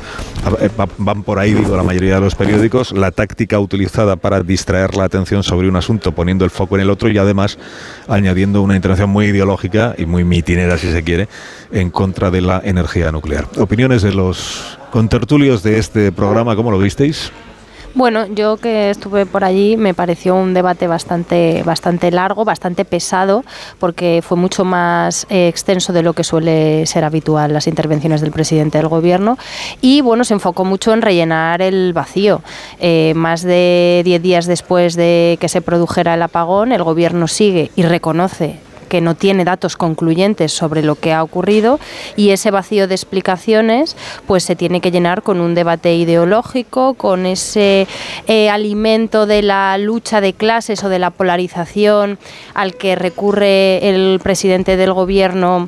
A: Van por ahí, digo, la mayoría de los periódicos, la táctica utilizada para distraer la atención sobre un asunto, poniendo el foco en el otro y además añadiendo una intervención muy ideológica y muy mitinera, si se quiere, en contra de la energía nuclear. Opiniones de los contertulios de este programa, ¿cómo lo visteis?
I: Bueno, yo que estuve por allí me pareció un debate bastante bastante largo, bastante pesado, porque fue mucho más eh, extenso de lo que suele ser habitual las intervenciones del presidente del gobierno, y bueno, se enfocó mucho en rellenar el vacío. Eh, más de diez días después de que se produjera el apagón, el gobierno sigue y reconoce que no tiene datos concluyentes sobre lo que ha ocurrido, y ese vacío de explicaciones pues se tiene que llenar con un debate ideológico, con ese eh, alimento de la lucha de clases o de la polarización al que recurre el presidente del gobierno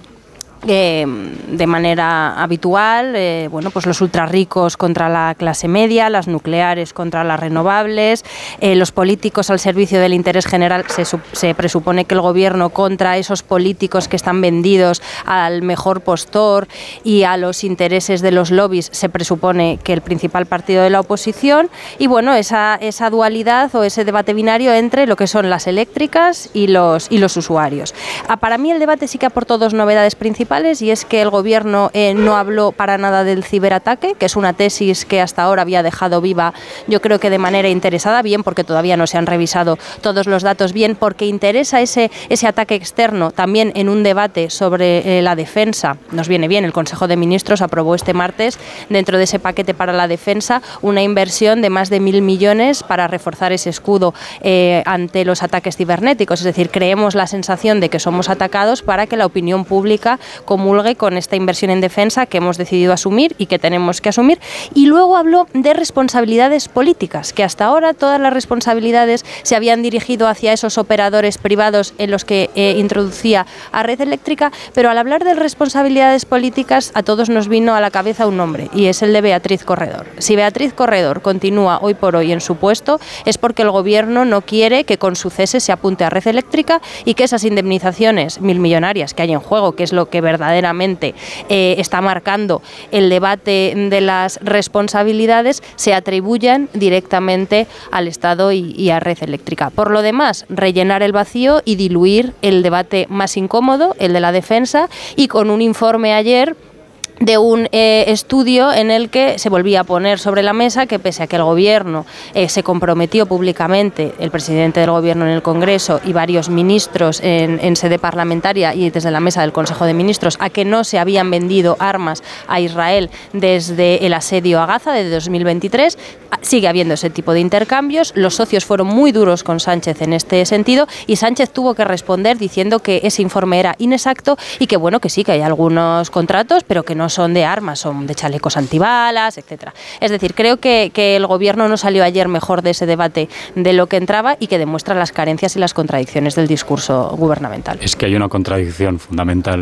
I: Eh, de manera habitual, eh, bueno, pues los ultrarricos contra la clase media, las nucleares contra las renovables, eh, los políticos al servicio del interés general. Se, se presupone que el gobierno contra esos políticos que están vendidos al mejor postor y a los intereses de los lobbies. Se presupone que el principal partido de la oposición, y bueno, esa, esa dualidad o ese debate binario entre lo que son las eléctricas y los, y los usuarios. Ah, para mí el debate sí que aportó dos novedades principales, y es que el gobierno eh, no habló para nada del ciberataque, que es una tesis que hasta ahora había dejado viva, yo creo que de manera interesada, bien porque todavía no se han revisado todos los datos, bien porque interesa ese, ese ataque externo también en un debate sobre eh, la defensa. Nos viene bien, el Consejo de Ministros aprobó este martes, dentro de ese paquete para la defensa, una inversión de más de mil millones para reforzar ese escudo eh, ante los ataques cibernéticos. Es decir, creemos la sensación de que somos atacados para que la opinión pública comulgue con esta inversión en defensa que hemos decidido asumir y que tenemos que asumir. Y luego habló de responsabilidades políticas, que hasta ahora todas las responsabilidades se habían dirigido hacia esos operadores privados en los que eh, introducía a Red Eléctrica, pero al hablar de responsabilidades políticas a todos nos vino a la cabeza un nombre, y es el de Beatriz Corredor. Si Beatriz Corredor continúa hoy por hoy en su puesto, es porque el gobierno no quiere que con su cese se apunte a Red Eléctrica y que esas indemnizaciones milmillonarias que hay en juego, que es lo que verdaderamente eh, está marcando el debate de las responsabilidades, se atribuyan directamente al Estado y, y a Red Eléctrica. Por lo demás, rellenar el vacío y diluir el debate más incómodo, el de la defensa, y con un informe ayer de un eh, estudio en el que se volvía a poner sobre la mesa que, pese a que el gobierno eh, se comprometió públicamente, el presidente del gobierno en el Congreso y varios ministros en, en sede parlamentaria y desde la mesa del Consejo de Ministros, a que no se habían vendido armas a Israel desde el asedio a Gaza de dos mil veintitrés, sigue habiendo ese tipo de intercambios. Los socios fueron muy duros con Sánchez en este sentido, y Sánchez tuvo que responder diciendo que ese informe era inexacto y que, bueno, que sí, que hay algunos contratos, pero que no son de armas, son de chalecos antibalas, etcétera. Es decir, creo que, que el gobierno no salió ayer mejor de ese debate de lo que entraba, y que demuestra las carencias y las contradicciones del discurso gubernamental.
M: Es que hay una contradicción fundamental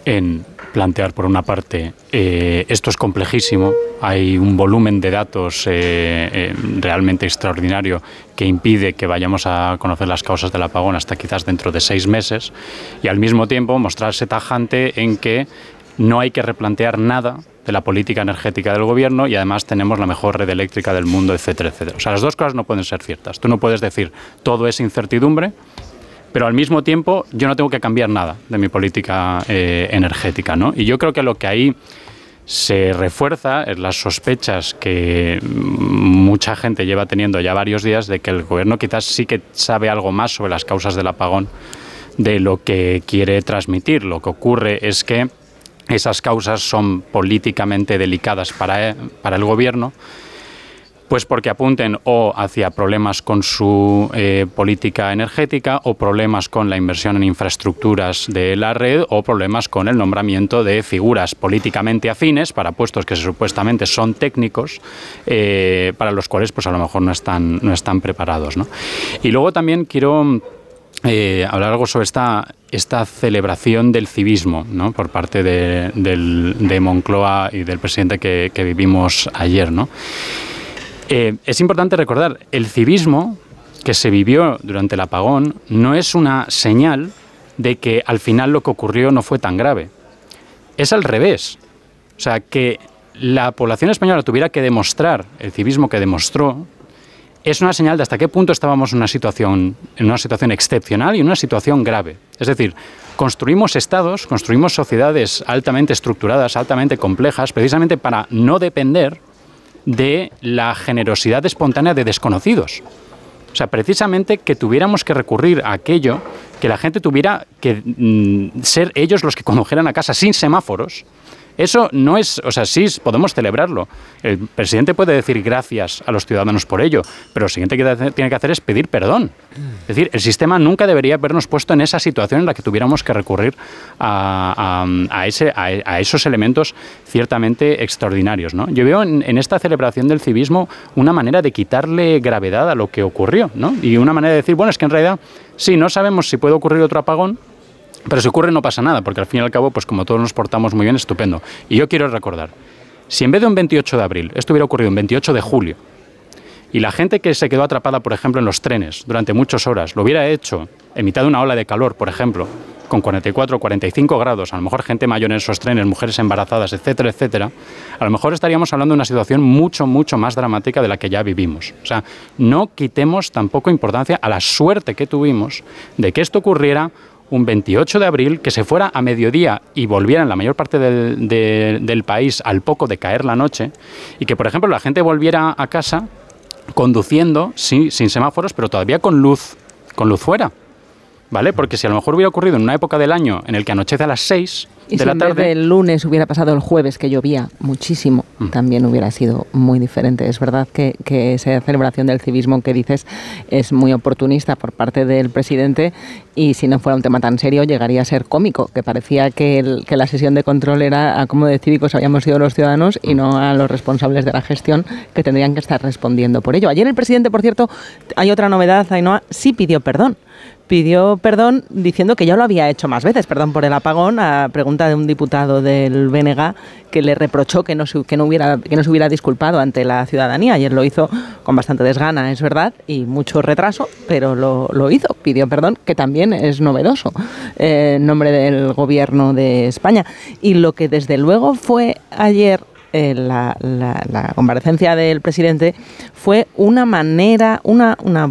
M: en plantear, por una parte, eh, esto es complejísimo, hay un volumen de datos eh, eh, realmente extraordinario que impide que vayamos a conocer las causas del apagón hasta quizás dentro de seis meses, y al mismo tiempo mostrarse tajante en que no hay que replantear nada de la política energética del gobierno y además tenemos la mejor red eléctrica del mundo, etcétera, etcétera. O sea, las dos cosas no pueden ser ciertas. Tú no puedes decir todo es incertidumbre, pero al mismo tiempo yo no tengo que cambiar nada de mi política eh, energética, ¿no? Y yo creo que lo que ahí se refuerza es las sospechas que mucha gente lleva teniendo ya varios días de que el gobierno quizás sí que sabe algo más sobre las causas del apagón de lo que quiere transmitir. Lo que ocurre es que esas causas son políticamente delicadas para, para el gobierno, pues porque apunten o hacia problemas con su eh, política energética o problemas con la inversión en infraestructuras de la red o problemas con el nombramiento de figuras políticamente afines para puestos que supuestamente son técnicos, eh, para los cuales pues a lo mejor no están, no están preparados, ¿no? Y luego también quiero eh, hablar algo sobre esta, esta celebración del civismo, ¿no?, por parte de, del, de Moncloa y del presidente que, que vivimos ayer, ¿no? Eh, es importante recordar, el civismo que se vivió durante el apagón no es una señal de que al final lo que ocurrió no fue tan grave. Es al revés. O sea, que la población española tuviera que demostrar el civismo que demostró es una señal de hasta qué punto estábamos en una situación, en una situación excepcional y en una situación grave. Es decir, construimos estados, construimos sociedades altamente estructuradas, altamente complejas, precisamente para no depender de la generosidad espontánea de desconocidos. O sea, precisamente que tuviéramos que recurrir a aquello, que la gente tuviera que mm, ser ellos los que condujeran a casa sin semáforos. Eso no es, o sea, sí podemos celebrarlo. El presidente puede decir gracias a los ciudadanos por ello, pero lo siguiente que tiene que hacer es pedir perdón. Es decir, el sistema nunca debería habernos puesto en esa situación en la que tuviéramos que recurrir a, a, a, ese, a, a esos elementos ciertamente extraordinarios, ¿no? Yo veo en, en esta celebración del civismo una manera de quitarle gravedad a lo que ocurrió, ¿no? Y una manera de decir, bueno, es que en realidad sí, no sabemos si puede ocurrir otro apagón, pero si ocurre no pasa nada, porque al fin y al cabo, pues como todos nos portamos muy bien, estupendo. Y yo quiero recordar, si en vez de un veintiocho de abril, esto hubiera ocurrido un veintiocho de julio, y la gente que se quedó atrapada, por ejemplo, en los trenes durante muchas horas, lo hubiera hecho en mitad de una ola de calor, por ejemplo, con cuarenta y cuatro, cuarenta y cinco grados, a lo mejor gente mayor en esos trenes, mujeres embarazadas, etcétera, etcétera, a lo mejor estaríamos hablando de una situación mucho, mucho más dramática de la que ya vivimos. O sea, no quitemos tampoco importancia a la suerte que tuvimos de que esto ocurriera un veintiocho de abril, que se fuera a mediodía y volviera en la mayor parte del, de, del país al poco de caer la noche, y que, por ejemplo, la gente volviera a casa conduciendo, sí, sin semáforos, pero todavía con luz, con luz fuera, ¿vale? Porque si a lo mejor hubiera ocurrido en una época del año en el que anochece a las seis
G: y
M: de
G: si
M: la
G: en
M: tarde,
G: vez del lunes hubiera pasado el jueves, que llovía muchísimo, mm. también hubiera sido muy diferente. Es verdad que, que esa celebración del civismo que dices es muy oportunista por parte del presidente, y si no fuera un tema tan serio llegaría a ser cómico, que parecía que, el, que la sesión de control era a cómo de cívicos habíamos sido los ciudadanos y no a los responsables de la gestión, que tendrían que estar respondiendo por ello. Ayer el presidente, por cierto, hay otra novedad, Ainhoa, sí pidió perdón. Pidió perdón diciendo que ya lo había hecho más veces, perdón por el apagón, a pregunta de un diputado del B N G que le reprochó que no, se, que no, hubiera, que no se hubiera disculpado ante la ciudadanía. Ayer lo hizo con bastante desgana, es verdad, y mucho retraso, pero lo, lo hizo, pidió perdón, que también es novedoso eh, en nombre del gobierno de España. Y lo que desde luego fue ayer eh, la, la, la comparecencia del presidente fue una manera, una... una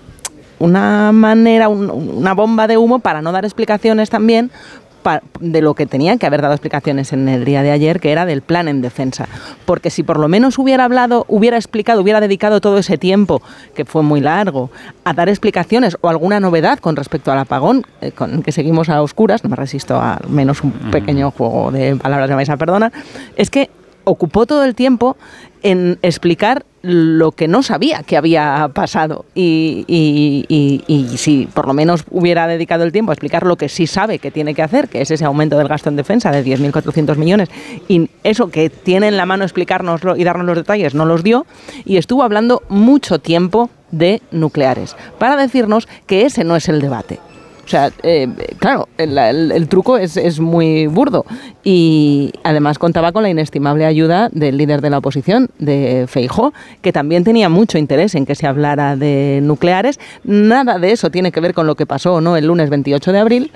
G: una manera, un, una bomba de humo para no dar explicaciones también pa, de lo que tenían que haber dado explicaciones en el día de ayer, que era del plan en defensa. Porque si por lo menos hubiera hablado, hubiera explicado, hubiera dedicado todo ese tiempo, que fue muy largo, a dar explicaciones o alguna novedad con respecto al apagón, eh, con que seguimos a oscuras, no me resisto a al menos un pequeño juego de palabras, me vais a perdonar, es que ocupó todo el tiempo en explicar lo que no sabía que había pasado y, y, y, y si por lo menos hubiera dedicado el tiempo a explicar lo que sí sabe que tiene que hacer, que es ese aumento del gasto en defensa de diez mil cuatrocientos millones, y eso que tiene en la mano explicárnoslo y darnos los detalles no los dio, y estuvo hablando mucho tiempo de nucleares para decirnos que ese no es el debate. O sea, eh, claro, el, el, el truco es, es muy burdo. Y además contaba con la inestimable ayuda del líder de la oposición, de Feijóo, que también tenía mucho interés en que se hablara de nucleares. Nada de eso tiene que ver con lo que pasó o no el lunes veintiocho de abril.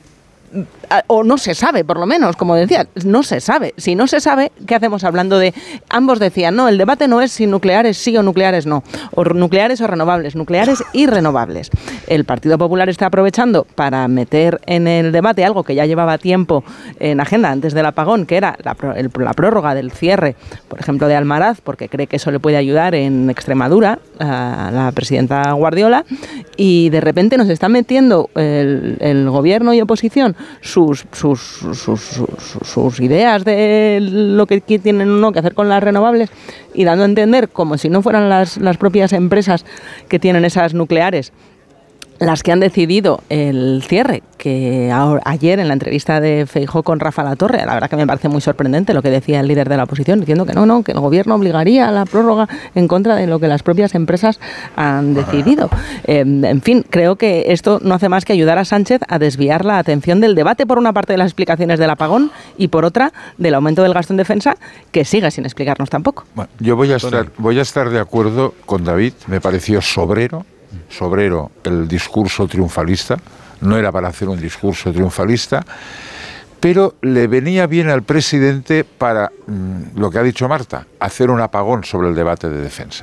G: O no se sabe, por lo menos, como decía, no se sabe. Si no se sabe, ¿qué hacemos hablando de...? Ambos decían, no, el debate no es si nucleares sí o nucleares no, o nucleares o renovables, nucleares y renovables. El Partido Popular está aprovechando para meter en el debate algo que ya llevaba tiempo en agenda antes del apagón, que era la, el, la prórroga del cierre, por ejemplo, de Almaraz, porque cree que eso le puede ayudar en Extremadura a la presidenta Guardiola, y de repente nos está metiendo el, el gobierno y oposición Sus, sus, sus, sus, sus, sus ideas de lo que tienen uno que hacer con las renovables y dando a entender como si no fueran las, las propias empresas que tienen esas nucleares las que han decidido el cierre, que ahora, ayer en la entrevista de Feijóo con Rafa Latorre, la verdad que me parece muy sorprendente lo que decía el líder de la oposición, diciendo que no, no, que el gobierno obligaría a la prórroga en contra de lo que las propias empresas han decidido. Eh, en fin, creo que esto no hace más que ayudar a Sánchez a desviar la atención del debate, por una parte de las explicaciones del apagón y por otra del aumento del gasto en defensa, que sigue sin explicarnos tampoco.
F: Bueno, yo voy a estar, voy a estar de acuerdo con David, me pareció sobrero, sobrero el discurso triunfalista, no era para hacer un discurso triunfalista, pero le venía bien al presidente para, mmm, lo que ha dicho Marta, hacer un apagón sobre el debate de defensa.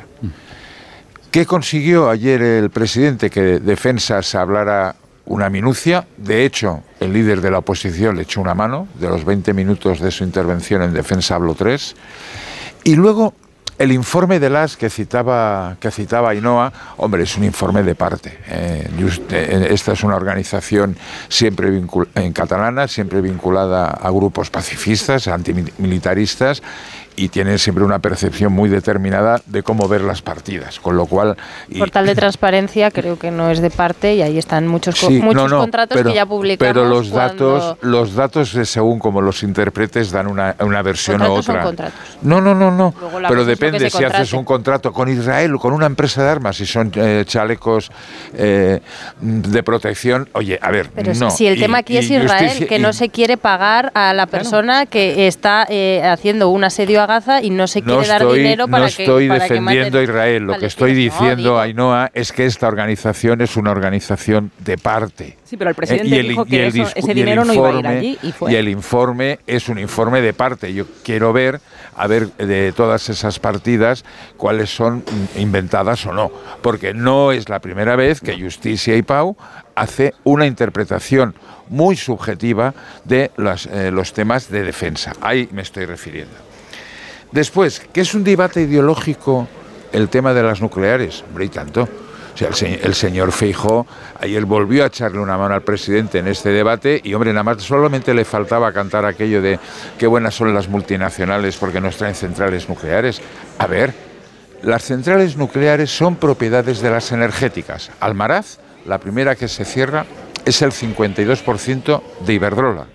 F: ¿Qué consiguió ayer el presidente? Que de defensa se hablara una minucia. De hecho, el líder de la oposición le echó una mano, de los veinte minutos de su intervención en defensa habló tres, y luego el informe de las que citaba que citaba Ainhoa, hombre, es un informe de parte. Eh, just, eh, esta es una organización siempre vincul- en catalana, siempre vinculada a grupos pacifistas, antimilitaristas, y tiene siempre una percepción muy determinada de cómo ver las partidas, con lo cual...
I: Y portal de transparencia creo que no es de parte y ahí están muchos,
F: sí,
I: muchos
F: no, no,
I: contratos
F: pero,
I: que ya publicamos.
F: Pero los
I: cuando...
F: datos, los datos según como los interpretes dan una, una versión u otra.
I: Son contratos.
F: No, no, no, no. Pero
I: depende
F: si haces un contrato con Israel o con una empresa de armas y son eh, chalecos eh, de protección, oye, a ver,
I: pero
F: no.
I: Si el
F: y,
I: tema aquí es Israel, justicia, que y, no se quiere pagar a la persona claro. que está eh, haciendo un asedio a Gaza y no se quiere
F: no estoy,
I: dar dinero para
F: no
I: que...
F: No estoy
I: para
F: defendiendo a Israel, lo que estoy diciendo,
I: no,
F: Ainhoa, es que esta organización es una organización de parte.
G: Sí, pero el presidente
F: eh, el,
G: dijo que eso, ese dinero
F: informe,
G: no iba a ir allí y fue.
F: Y el informe es un informe de parte. Yo quiero ver, a ver, de todas esas partidas, cuáles son inventadas o no. Porque no es la primera vez que Justicia y Pau hace una interpretación muy subjetiva de los, eh, los temas de defensa. Ahí me estoy refiriendo. Después, ¿qué es un debate ideológico el tema de las nucleares? Hombre, y tanto. O sea, el, se, el señor Feijóo ayer volvió a echarle una mano al presidente en este debate y, hombre, nada más solamente le faltaba cantar aquello de qué buenas son las multinacionales porque nos traen centrales nucleares. A ver, las centrales nucleares son propiedades de las energéticas. Almaraz, la primera que se cierra, es el cincuenta y dos por ciento de Iberdrola.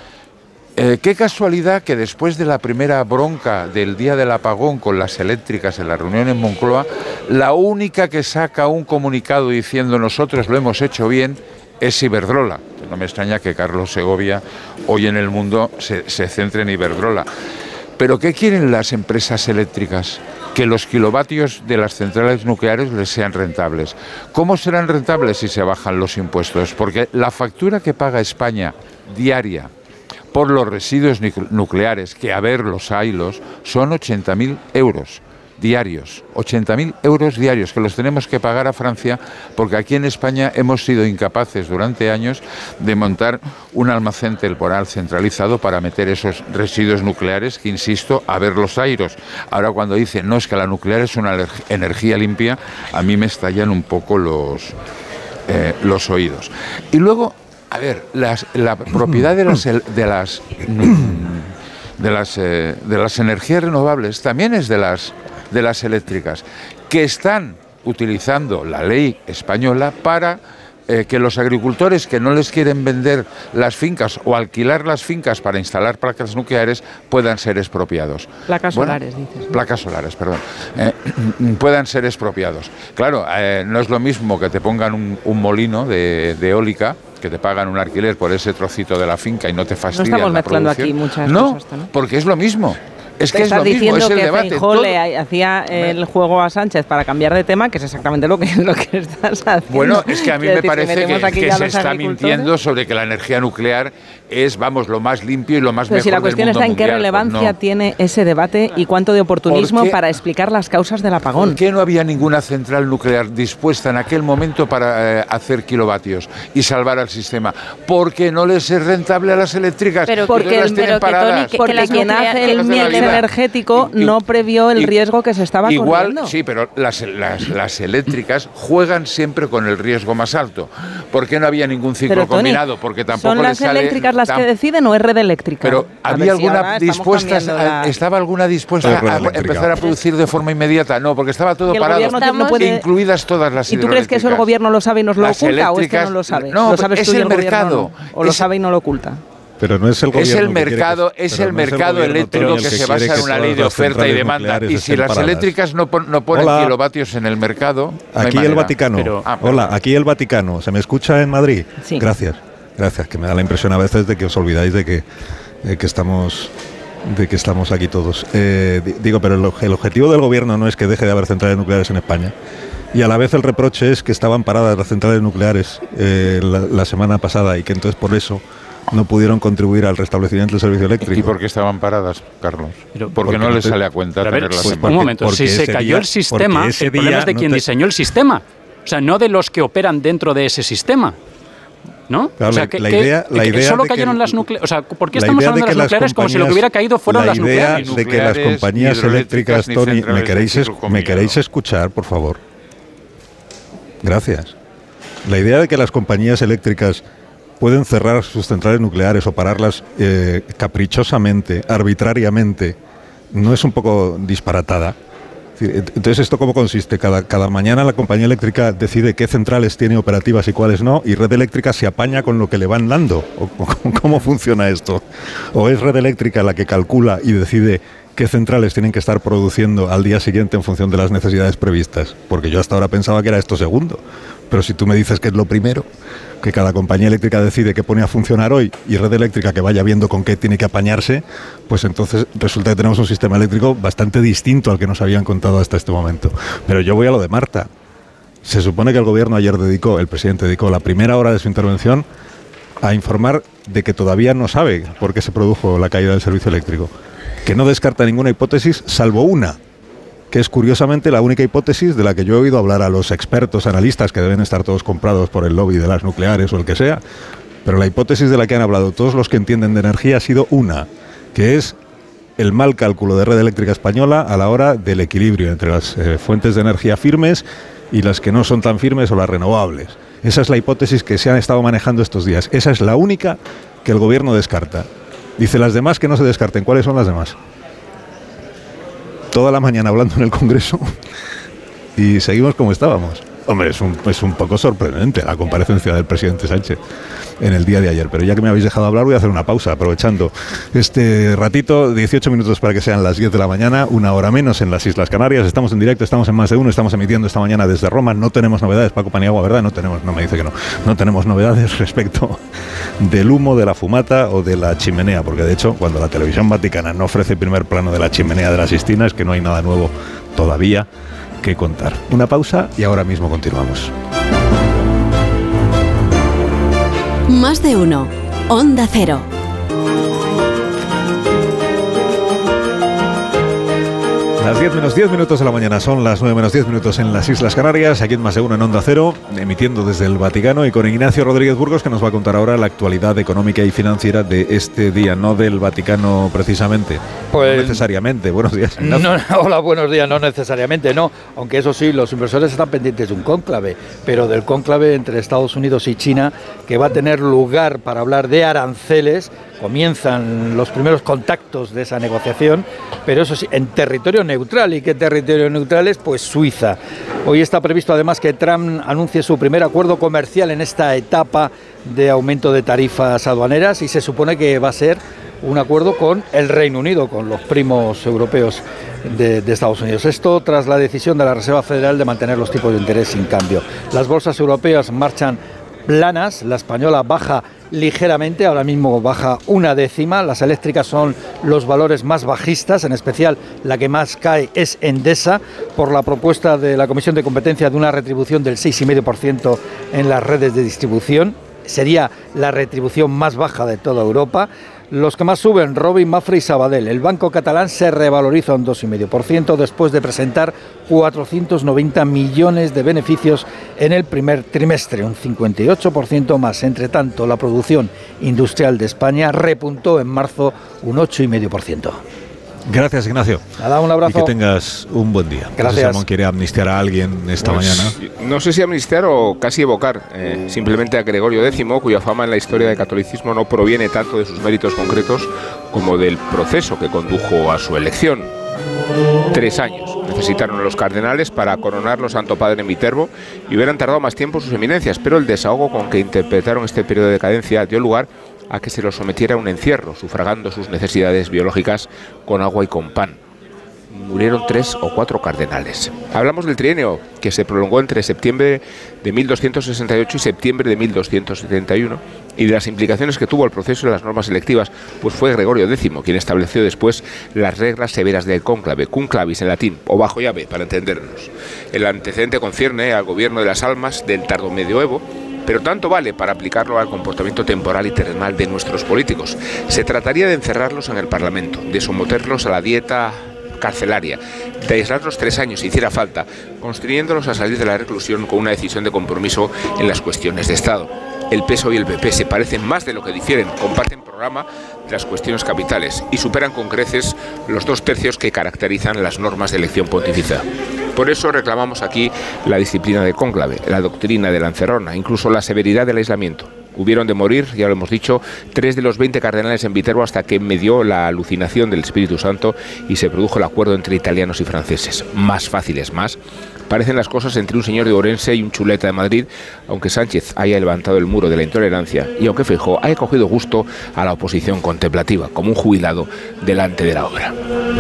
F: Eh, qué casualidad que después de la primera bronca del día del apagón con las eléctricas en la reunión en Moncloa, la única que saca un comunicado diciendo nosotros lo hemos hecho bien es Iberdrola. No me extraña que Carlos Segovia hoy en el mundo se, se centre en Iberdrola. Pero ¿qué quieren las empresas eléctricas? Que los kilovatios de las centrales nucleares les sean rentables. ¿Cómo serán rentables si se bajan los impuestos? Porque la factura que paga España diaria por los residuos nucleares, que a ver los haylos, son ochenta mil euros diarios, ochenta mil euros diarios, que los tenemos que pagar a Francia, porque aquí en España hemos sido incapaces durante años de montar un almacén temporal centralizado para meter esos residuos nucleares, que insisto, a ver los haylos. Ahora cuando dicen, no, es que la nuclear es una energía limpia, a mí me estallan un poco los, eh, los oídos. Y luego, a ver, las, la propiedad de las de las de las eh, de las energías renovables también es de las de las eléctricas, que están utilizando la ley española para eh, que los agricultores que no les quieren vender las fincas o alquilar las fincas para instalar placas nucleares puedan ser expropiados.
G: Placas
F: bueno,
G: solares, dices.
F: Placas solares, perdón. Eh, puedan ser expropiados. Claro, eh, no es lo mismo que te pongan un, un molino de, de eólica que te pagan un alquiler por ese trocito de la finca y no te fastidian.
G: No estamos
F: la
G: mezclando
F: producción.
G: aquí muchas
F: no,
G: cosas, ¿no?
F: porque es lo mismo. Es que es
G: Estás
F: lo mismo,
G: diciendo
F: es el
G: que
F: debate.
G: Feijóo
F: Todo-
G: le hacía el juego a Sánchez para cambiar de tema, que es exactamente lo que, lo que estás haciendo.
F: Bueno, es que a mí
G: Quiero
F: me
G: decir,
F: parece
G: metemos
F: que,
G: aquí
F: que
G: ya
F: se
G: los
F: está
G: agricultores.
F: mintiendo sobre que la energía nuclear es, vamos, lo más limpio y lo más
G: Pero
F: mejor
G: si la
F: del
G: cuestión
F: mundo
G: está en qué
F: mundial, pues
G: relevancia
F: no.
G: tiene ese debate y cuánto de oportunismo
F: ¿Por qué?
G: para explicar las causas del apagón.
F: ¿Por qué no había ninguna central nuclear dispuesta en aquel momento para eh, hacer kilovatios y salvar al sistema? Porque no les es rentable a las eléctricas.
I: Pero
F: porque
G: porque
F: las
G: el-
F: tienen
I: pero que, Tony,
F: paradas.
I: que- que
G: Porque
I: las
G: quien
I: nuclea-
G: hace
I: que-
G: el
F: de la
G: mix
F: vida.
G: energético
F: Y- y-
G: no previó el
F: y-
G: riesgo que se estaba
F: Igual,
G: corriendo.
F: sí, pero las, las, las eléctricas juegan siempre con el riesgo más alto. ¿Por qué no había ningún ciclo
G: Pero, Tony,
F: combinado? Porque tampoco
G: ¿son
F: les
G: las
F: sale
G: eléctricas las
F: tan-
G: que deciden o es red eléctrica?
F: Pero
G: A
F: había
G: ver si ahora
F: alguna
G: estamos
F: dispuesta,
G: cambiando la-
F: estaba alguna dispuesta
A: Pero red
F: a
A: eléctrica.
F: empezar a producir de forma inmediata. No, porque estaba todo
G: Y el
F: parado,
G: gobierno no puede-
F: incluidas todas las
G: ¿Y tú crees que eso el
F: hidroeléctricas.
G: gobierno lo sabe y nos lo
F: Las
G: oculta o es que no
F: eléctricas-
G: lo sabe?
F: no,
G: ¿Lo sabes
F: es
G: tú y
F: el
G: el gobierno
F: mercado.
G: no? ¿O lo
F: Es-
G: sabe y no lo oculta?
A: Pero no es el
F: Es
A: gobierno
F: el
A: que quiere
F: mercado,
A: que-
F: es
A: pero
F: el
A: no es
F: mercado
A: gobierno,
F: eléctrico
A: Tony,
F: que
A: el
F: se
A: quiere
F: basa en
A: que
F: una
A: todas
F: ley de
A: las
F: oferta y
A: centrales
F: demanda.
A: nucleares
F: Y si
A: estén
F: las
A: paradas.
F: eléctricas no, pon- no ponen
A: Hola.
F: kilovatios en el mercado, no hay
A: Aquí el
F: manera.
A: Vaticano.
F: Pero- ah,
A: Hola, aquí el Vaticano. ¿Se me escucha en Madrid?
G: Sí.
A: Gracias. Gracias, que me da la impresión a veces de que os olvidáis de que, de que estamos de que estamos aquí todos. Eh, di- digo, pero el, obje- el objetivo del gobierno no es que deje de haber centrales nucleares en España. Y a la vez el reproche es que estaban paradas las centrales nucleares eh, la, la semana pasada y que entonces por eso no pudieron contribuir al restablecimiento del servicio eléctrico.
F: ¿Y por qué estaban paradas, Carlos?
M: Pero-
F: porque,
A: porque
F: no
A: no
F: les
A: te-
F: sale a cuenta
M: Pero a ver,
F: tenerlas
M: pues,
F: en
M: un
F: marcha.
M: momento,
A: porque
M: si se
A: ese
M: cayó
A: día-
M: el sistema,
A: porque ese
M: el problema
A: día
M: es de
A: no
M: quien
A: te-
M: diseñó el sistema. O sea, no de los que operan dentro de ese sistema. ¿No?
A: Claro,
M: o sea,
A: la-
M: que,
A: la
M: que-
A: idea- la
M: que
A: idea
M: solo
A: de que
M: cayeron
A: el-
M: las nucleares. O sea, ¿por qué
A: la
M: estamos
A: idea
M: hablando de las
A: que
M: nucleares como si lo que
A: compañías-
M: hubiera caído fueron
A: la
M: las
A: idea
M: nucleares?
A: de que las
F: Nucleares,
A: compañías
F: hidroeléctricas,
A: eléctricas,
F: ni
A: Tony, ¿me
F: centrales de
A: queréis, es-
F: ciclo
A: ¿me
F: combinado.
A: queréis escuchar, por favor? Gracias. La idea de que las compañías eléctricas pueden cerrar sus centrales nucleares o pararlas eh, caprichosamente, arbitrariamente, no es un poco disparatada. Es decir, ent- Entonces, ¿esto cómo consiste? Cada, cada mañana la compañía eléctrica decide qué centrales tiene operativas y cuáles no, y Red Eléctrica se apaña con lo que le van dando. ¿O, o cómo funciona esto? ¿O es Red Eléctrica la que calcula y decide qué centrales tienen que estar produciendo al día siguiente en función de las necesidades previstas? Porque yo hasta ahora pensaba que era esto segundo. Pero si tú me dices que es lo primero, que cada compañía eléctrica decide qué pone a funcionar hoy y Red Eléctrica que vaya viendo con qué tiene que apañarse, pues entonces resulta que tenemos un sistema eléctrico bastante distinto al que nos habían contado hasta este momento. Pero yo voy a lo de Marta. Se supone que el gobierno ayer dedicó, el presidente dedicó la primera hora de su intervención a informar de que todavía no sabe por qué se produjo la caída del servicio eléctrico, que no descarta ninguna hipótesis salvo una, que es curiosamente la única hipótesis de la que yo he oído hablar a los expertos analistas, que deben estar todos comprados por el lobby de las nucleares o el que sea, pero la hipótesis de la que han hablado todos los que entienden de energía ha sido una, que es el mal cálculo de Red Eléctrica Española a la hora del equilibrio entre las eh, fuentes de energía firmes y las que no son tan firmes o las renovables. Esa es la hipótesis que se han estado manejando estos días. Esa es la única que el gobierno descarta. Dice las demás que no se descarten. ¿Cuáles son las demás? Toda la mañana hablando en el Congreso y seguimos como estábamos. Hombre, es un, es un poco sorprendente la comparecencia del presidente Sánchez en el día de ayer. Pero ya que me habéis dejado hablar, voy a hacer una pausa, aprovechando este ratito, dieciocho minutos para que sean las diez de la mañana, una hora menos en las Islas Canarias. Estamos en directo, estamos en Más de Uno, estamos emitiendo esta mañana desde Roma. No tenemos novedades, Paco Paniagua, ¿verdad? No tenemos, no me dice que no. No tenemos novedades respecto del humo, de la fumata o de la chimenea, porque de hecho, cuando la televisión vaticana no ofrece primer plano de la chimenea de la Sistina, es que no hay nada nuevo todavía que contar. Una pausa y ahora mismo continuamos.
C: Más de uno. Onda Cero.
A: Las diez menos diez minutos de la mañana, son las nueve menos diez minutos en las Islas Canarias, aquí en Más de Uno en Onda Cero, emitiendo desde el Vaticano y con Ignacio Rodríguez Burgos, que nos va a contar ahora la actualidad económica y financiera de este día, no del Vaticano precisamente,
O: pues,
A: no necesariamente. Buenos días, Ignacio.
O: No, no, hola, buenos días, no necesariamente, no, aunque eso sí, los inversores están pendientes de un cónclave, pero del cónclave entre Estados Unidos y China, que va a tener lugar para hablar de aranceles. Comienzan los primeros contactos de esa negociación, pero eso sí, en territorio neutral. ¿Y qué territorio neutral es? Pues Suiza. Hoy está previsto además que Trump anuncie su primer acuerdo comercial en esta etapa de aumento de tarifas aduaneras y se supone que va a ser un acuerdo con el Reino Unido, con los primos europeos de, de Estados Unidos. Esto tras la decisión de la Reserva Federal de mantener los tipos de interés sin cambio. Las bolsas europeas marchan planas. La española baja ligeramente, ahora mismo baja una décima. Las eléctricas son los valores más bajistas, en especial la que más cae es Endesa, por la propuesta de la Comisión de Competencia de una retribución del seis coma cinco por ciento en las redes de distribución. Sería la retribución más baja de toda Europa. Los que más suben, Robin, Mafre y Sabadell. El banco catalán se revaloriza un dos coma cinco por ciento después de presentar cuatrocientos noventa millones de beneficios en el primer trimestre, un cincuenta y ocho por ciento más. Entre tanto, la producción industrial de España repuntó en marzo un ocho coma cinco por ciento.
A: Gracias, Ignacio.
O: Nada, un abrazo.
A: Y que tengas un buen día.
O: Gracias.
A: No sé si Ramón quiere amnistiar a alguien esta
H: pues,
A: mañana.
H: No sé si amnistiar o casi evocar eh, simplemente a Gregorio décimo, cuya fama en la historia del catolicismo no proviene tanto de sus méritos concretos como del proceso que condujo a su elección. Tres años necesitaron los cardenales para coronarlo Santo Padre en Viterbo y hubieran tardado más tiempo sus eminencias, pero el desahogo con que interpretaron este periodo de decadencia dio lugar a que se los sometiera a un encierro, sufragando sus necesidades biológicas con agua y con pan. Murieron tres o cuatro cardenales. Hablamos del trienio, que se prolongó entre septiembre de mil doscientos sesenta y ocho y septiembre de mil doscientos setenta y uno, y de las implicaciones que tuvo el proceso de las normas electivas, pues fue Gregorio décimo quien estableció después las reglas severas del cónclave, cum clavis en latín, o bajo llave, para entendernos. El antecedente concierne al gobierno de las almas del tardo medioevo, pero tanto vale para aplicarlo al comportamiento temporal y terrenal de nuestros políticos. Se trataría de encerrarlos en el Parlamento, de someterlos a la dieta carcelaria, de aislarlos tres años si hiciera falta, construyéndolos a salir de la reclusión con una decisión de compromiso en las cuestiones de Estado. El P S O E y el P P se parecen más de lo que difieren, comparten programa de las cuestiones capitales y superan con creces los dos tercios que caracterizan las normas de elección pontificia. Por eso reclamamos aquí la disciplina del cónclave, la doctrina de la encerrona, incluso la severidad del aislamiento. Hubieron de morir, ya lo hemos dicho, tres de los veinte cardenales en Viterbo hasta que me dio la alucinación del Espíritu Santo y se produjo el acuerdo entre italianos y franceses. Más fácil es más. Parecen las cosas entre un señor de Orense y un chuleta de Madrid, aunque Sánchez haya levantado el muro de la intolerancia y aunque Feijóo haya cogido gusto a la oposición contemplativa, como un jubilado delante de la obra.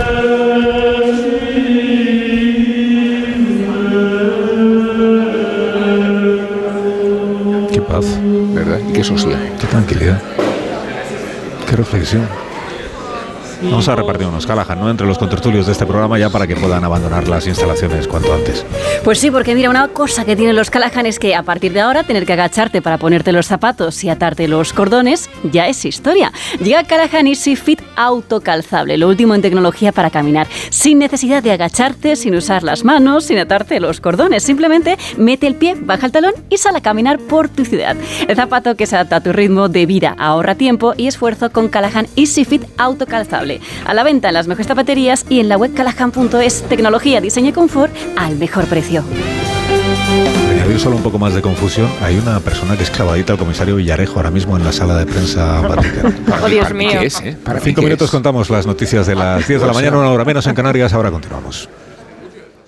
A: Qué paz,
H: ¿verdad? Y qué sosiego.
A: Qué tranquilidad. Qué reflexión. Vamos a repartir unos Callahan, ¿no?, entre los contertulios de este programa ya para que puedan abandonar las instalaciones cuanto antes.
C: Pues sí, porque mira, una cosa que tienen los Callahan es que a partir de ahora tener que agacharte para ponerte los zapatos y atarte los cordones ya es historia. Llega Callahan Easy Fit autocalzable, lo último en tecnología para caminar, sin necesidad de agacharte, sin usar las manos, sin atarte los cordones. Simplemente mete el pie, baja el talón y sal a caminar por tu ciudad. El zapato que se adapta a tu ritmo de vida, ahorra tiempo y esfuerzo con Callahan Easy Fit autocalzable. A la venta en las mejores zapaterías y en la web callahan punto es. Tecnología, diseño y confort al mejor precio.
A: Añadir solo un poco más de confusión, hay una persona que es clavadita al comisario Villarejo ahora mismo en la sala de prensa Vaticana.
I: Oh, Dios mío.
H: ¿Qué es, eh?
A: Para cinco minutos contamos las noticias de las diez de la mañana, una hora menos en Canarias, ahora continuamos.